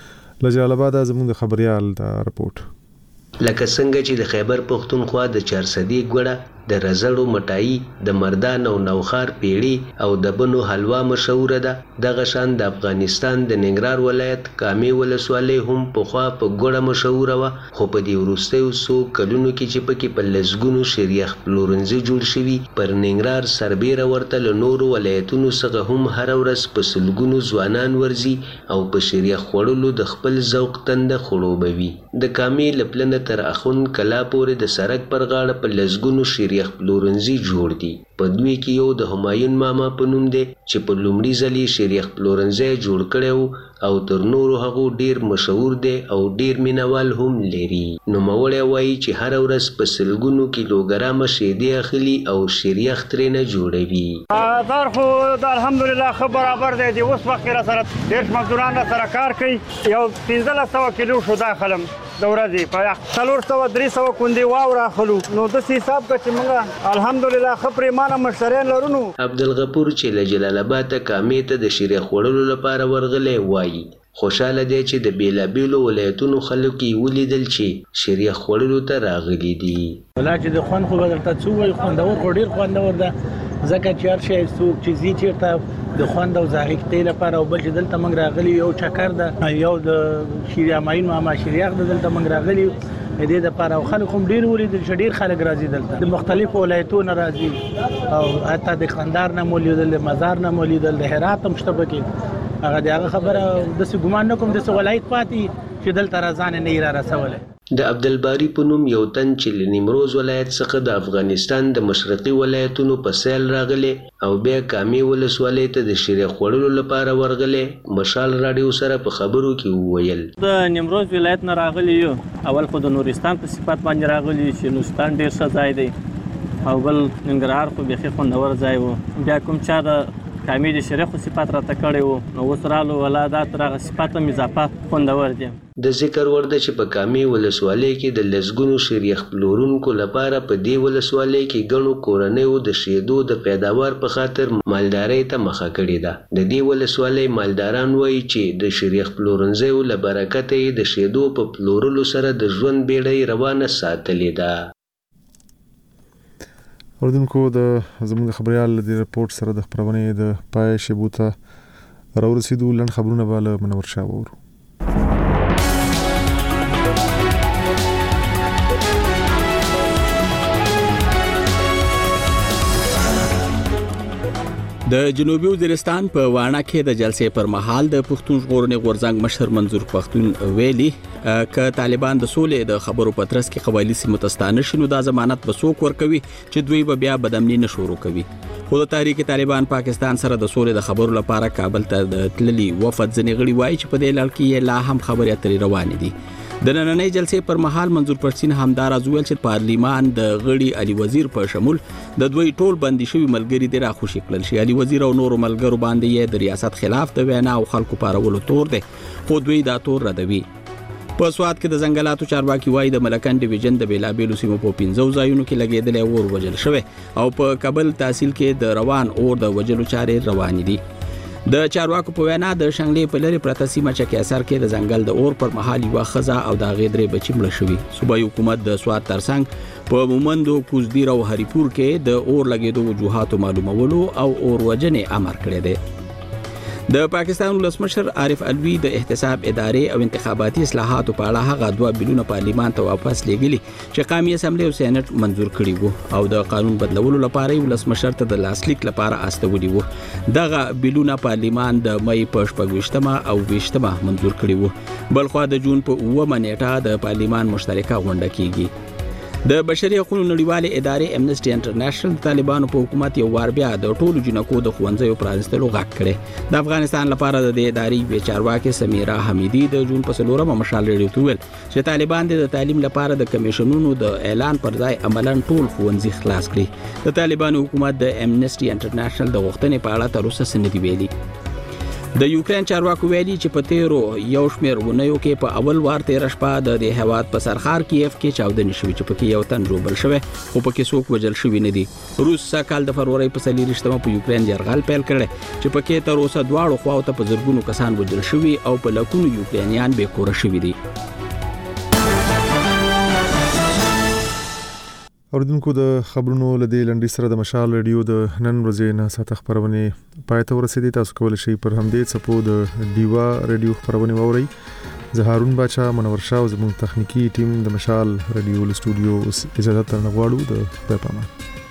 لجال آباد زموږ د خبريال دا رپورت. لکه څنګه چې د خیبر پښتونخوا د 400 ګوړه د رزړو مټای د مردان او نوخار پیړی او د بنو حلوا مشهور ده. دغه شان د افغانستان د ننګرهار ولایت کامي ولسوالۍ هم پخوا په ګوړه مشهور و، خو په دې وروستیو څو کلونو کې چې پکې په لسګونو شریخ پلورنځي جوړ شوي، پر ننګرهار سربیره ورته له نورو ولایتونو څخه هم هر ورځ په سلګونو ځوانان ورځي او په شریخ خوړلو د خپل ذوق تنده خړوبوي. د کامي لپلنه تر اخون کلا پورې د سړک پر غاړه په لسګونو شریخ پلورنځي جوړ دي. په دوی کې یو د همایون ماما په نوم دی چې په لومړي ځل یې شریخ پلورنځی جوړ کړی او تر نورو هغو ډیر مشهور دی او ډیر مینوال هم لري. نوموړی وایي چې هر ورځ په سلګونو کیلوګرامه شیدې اخلي او شریخ ترېنه جوړوي. بازار خو الحمدلله ښه برابر دی. د اوس وخت را سره ډېر مزدوران را سره کار کوي. یو 1500 کیلو شو داخلم د ورځې په 400-300 کندې واوره اخلو. نو د حساب که چې موږ الحمدلله ښه پرېمانه مشتریان لرو. عبدالغفور چې له جلال آباد کامې ته د شیرې خوړلو لپاره ورغلی وایي خوشاله دی چې د بیلابیلو ولایتونو خلک یې ولیدل چې شیرې خوړلو ته راغلي دي. ولا چې د خوند خو به درته څه وایي، خوندور خو ډېر خوندور ده، ځکه چې هر شی څوک چې ځي چېرته د خوند او ذائقې لپاره، او بل چې دلته موږ راغلي یو چکر ده، یو د شیرې همایون ماما شیریاخ ده، دلته موږ راغلي د دې لپاره او خلک هم ډېر ولیدل چې ډېر خلک راځي دلته، د مختلفو ولایتونو راځي او حتی د قندهار نه مو لیدل، د مزار نه مو لیدل، د هرات هم شته پکې. هغه د هغه خبره داسې ګمان نه کوم داسې ولایت پاتې چې دلته راځانه نه یې را رسولی. د عبدالباري په نوم یو تن چې له نیمروز ولایت څخه د افغانستان د مشرقي ولایتونو په سیل راغلی او بیا کامي ولسوالۍ ته د شیرې خوړلو لپاره ورغلی، مشال راډیو سره په خبرو کې وویل. د نیمروز ولایت نه راغلی یو، اول خو د نورستان په صفت باندې راغلی چې نورستان ډېر ښه ځای دی، او بل ننګرهار خو بیخي خوندور ځای و. بیا کوم چا د کامي د شریخو صفات راته کړی و، نو اوس رالو ولا دا تر هغه صفات هم اضافه خوندور دي. د ذکر وړ ده چې په کامي ولسوالۍ کې د لسګونو شیریخ پلورونکو لپاره په دې ولسوالۍ کې ګڼو کورنیو د شیدو د پیداوار په خاطر مالدارۍ ته مخه کړې ده. د دې ولسوالۍ مالداران وایي چې د شیریخ پلورنځیو له برکته یې د شیدو په پلورلو سره د ژوند بیړۍ روانه ساتلې ده. اوردونکو د زموږ خبريال د رپورت سره د خبرونه د پای شبو ته راورسېدو. لن خبرونه به له منور شاه وورو. د جنوبي وزیرستان په واڼه کې د جلسې پر مهال د پښتون ژغورنې غورځنګ مشر منظور پښتون ویلي ک طالبان د سولې د خبرو پترس کې قبایلی سیمو ته ستانه شنو د ضمانت به څوک ورکوي چې دوی به بیا بدامني نشورو کوي. خو د تحریک طالبان پاکستان سره د سولې د خبرو لپاره کابل ته د تللی وفد ځنې غړي وایي چې په دې لړ کې لا هم خبرې اترې روانې دي. د نننۍ جلسې پر مهال منظور پښتون همدار ازویل چې پارلیمان د غړي علي وزیر په شمول د دوی ټول بندي شوی ملګری د راخوشي کړل شي. علي وزیر او نورو ملګرو باندې یې د ریاست خلاف د وینا او خلکو پارولو تور دی، خو دوی دا تور ردوي. په سواد کې د ځنګلاتو چارواکي وایي د ملکن ډیویژن د بیلابیلو سیمو په 15 ځایونو کې لګیدل اور وجل شوی او په کابل تحصیل کې د روان اور د وجلو چارې روان دي. د چارواکو په وینا د شنګلې په لری پرته سیمه چې اثر کې د ځنګل د اور پر مهال یو خزا او د غیدرې بچی مړ شوی. صوبایي حکومت د سواد ترڅنګ په مومندو، کوزدیر او هریپور کې د اور لګیدو وجوهات معلومولو او اور وجنې امر کړی دی. د پاکستان ولسمشر عارف علوی د احتساب ادارې او انتخاباتي اصلاحاتو په اړه هغه دوه بلونه پارلیمان ته واپس لېږلي چې قومي اسمبلی او سېنات منزور کړي وو او د قانون بدلولو لپاره ولسمشر ته د لاسلیک لپاره استولي وو. دغه بلونه پارلیمان د مې په 28 او 20 منزور کړي وو. بلخو د جون په 9 نیټه د پارلیمان مشترکه غونډه کیږي. د بشري حقوقو نړیوالې ادارې امنیسټي انټرنیشنل طالبانو په حکومت یو وار بیا د ټولو جنکو د خوندزیو پرانستلو غږ کړي. د افغانستان لپاره د دې ادارې وی چارواکي سمیرا حمیدی د جون په 4 مشال ریډیو ته ویل چې طالبان د تعلیم لپاره د کمیشنونو د اعلان پر ځای عملاً ټول خوندزي خلاص کړي. د طالبانو حکومت د امنیسټي انټرنیشنل د غوښتنې په اړه تر اوسه څه نه دی ویلي. د یوکرين چارواکو ویلي چې په تیرو یو شمېر ونیو کې په اول وار 13 شپه د هیواد په سرخار کیف کې چاودنې شوې چې پکې یو تن جوړ شوی خو پکې څوک وژل شوی نه دي. روس کال د فروری په 23 په یوکرين يرغل پیل کړي چې پکې تر اوسه دواړو خواو ته په زرګونو کسان وژل شوی او په لکونو یوکرانیان بې کور شوی دي. اوردونکو د خبرونو لدی لنډی سره د مشال رادیو د نن ورځې نه ساته خبرونه پاتې ورسېدي. تاسو کولای شئ پر همدې څپو د دیوا رادیو خبرونه وورئ. زه هارون باچا منور شاه زموږ تخنیکی ټیم د مشال رادیو له سټوډیو اجازه ترنه غواړو. د خدای پامان.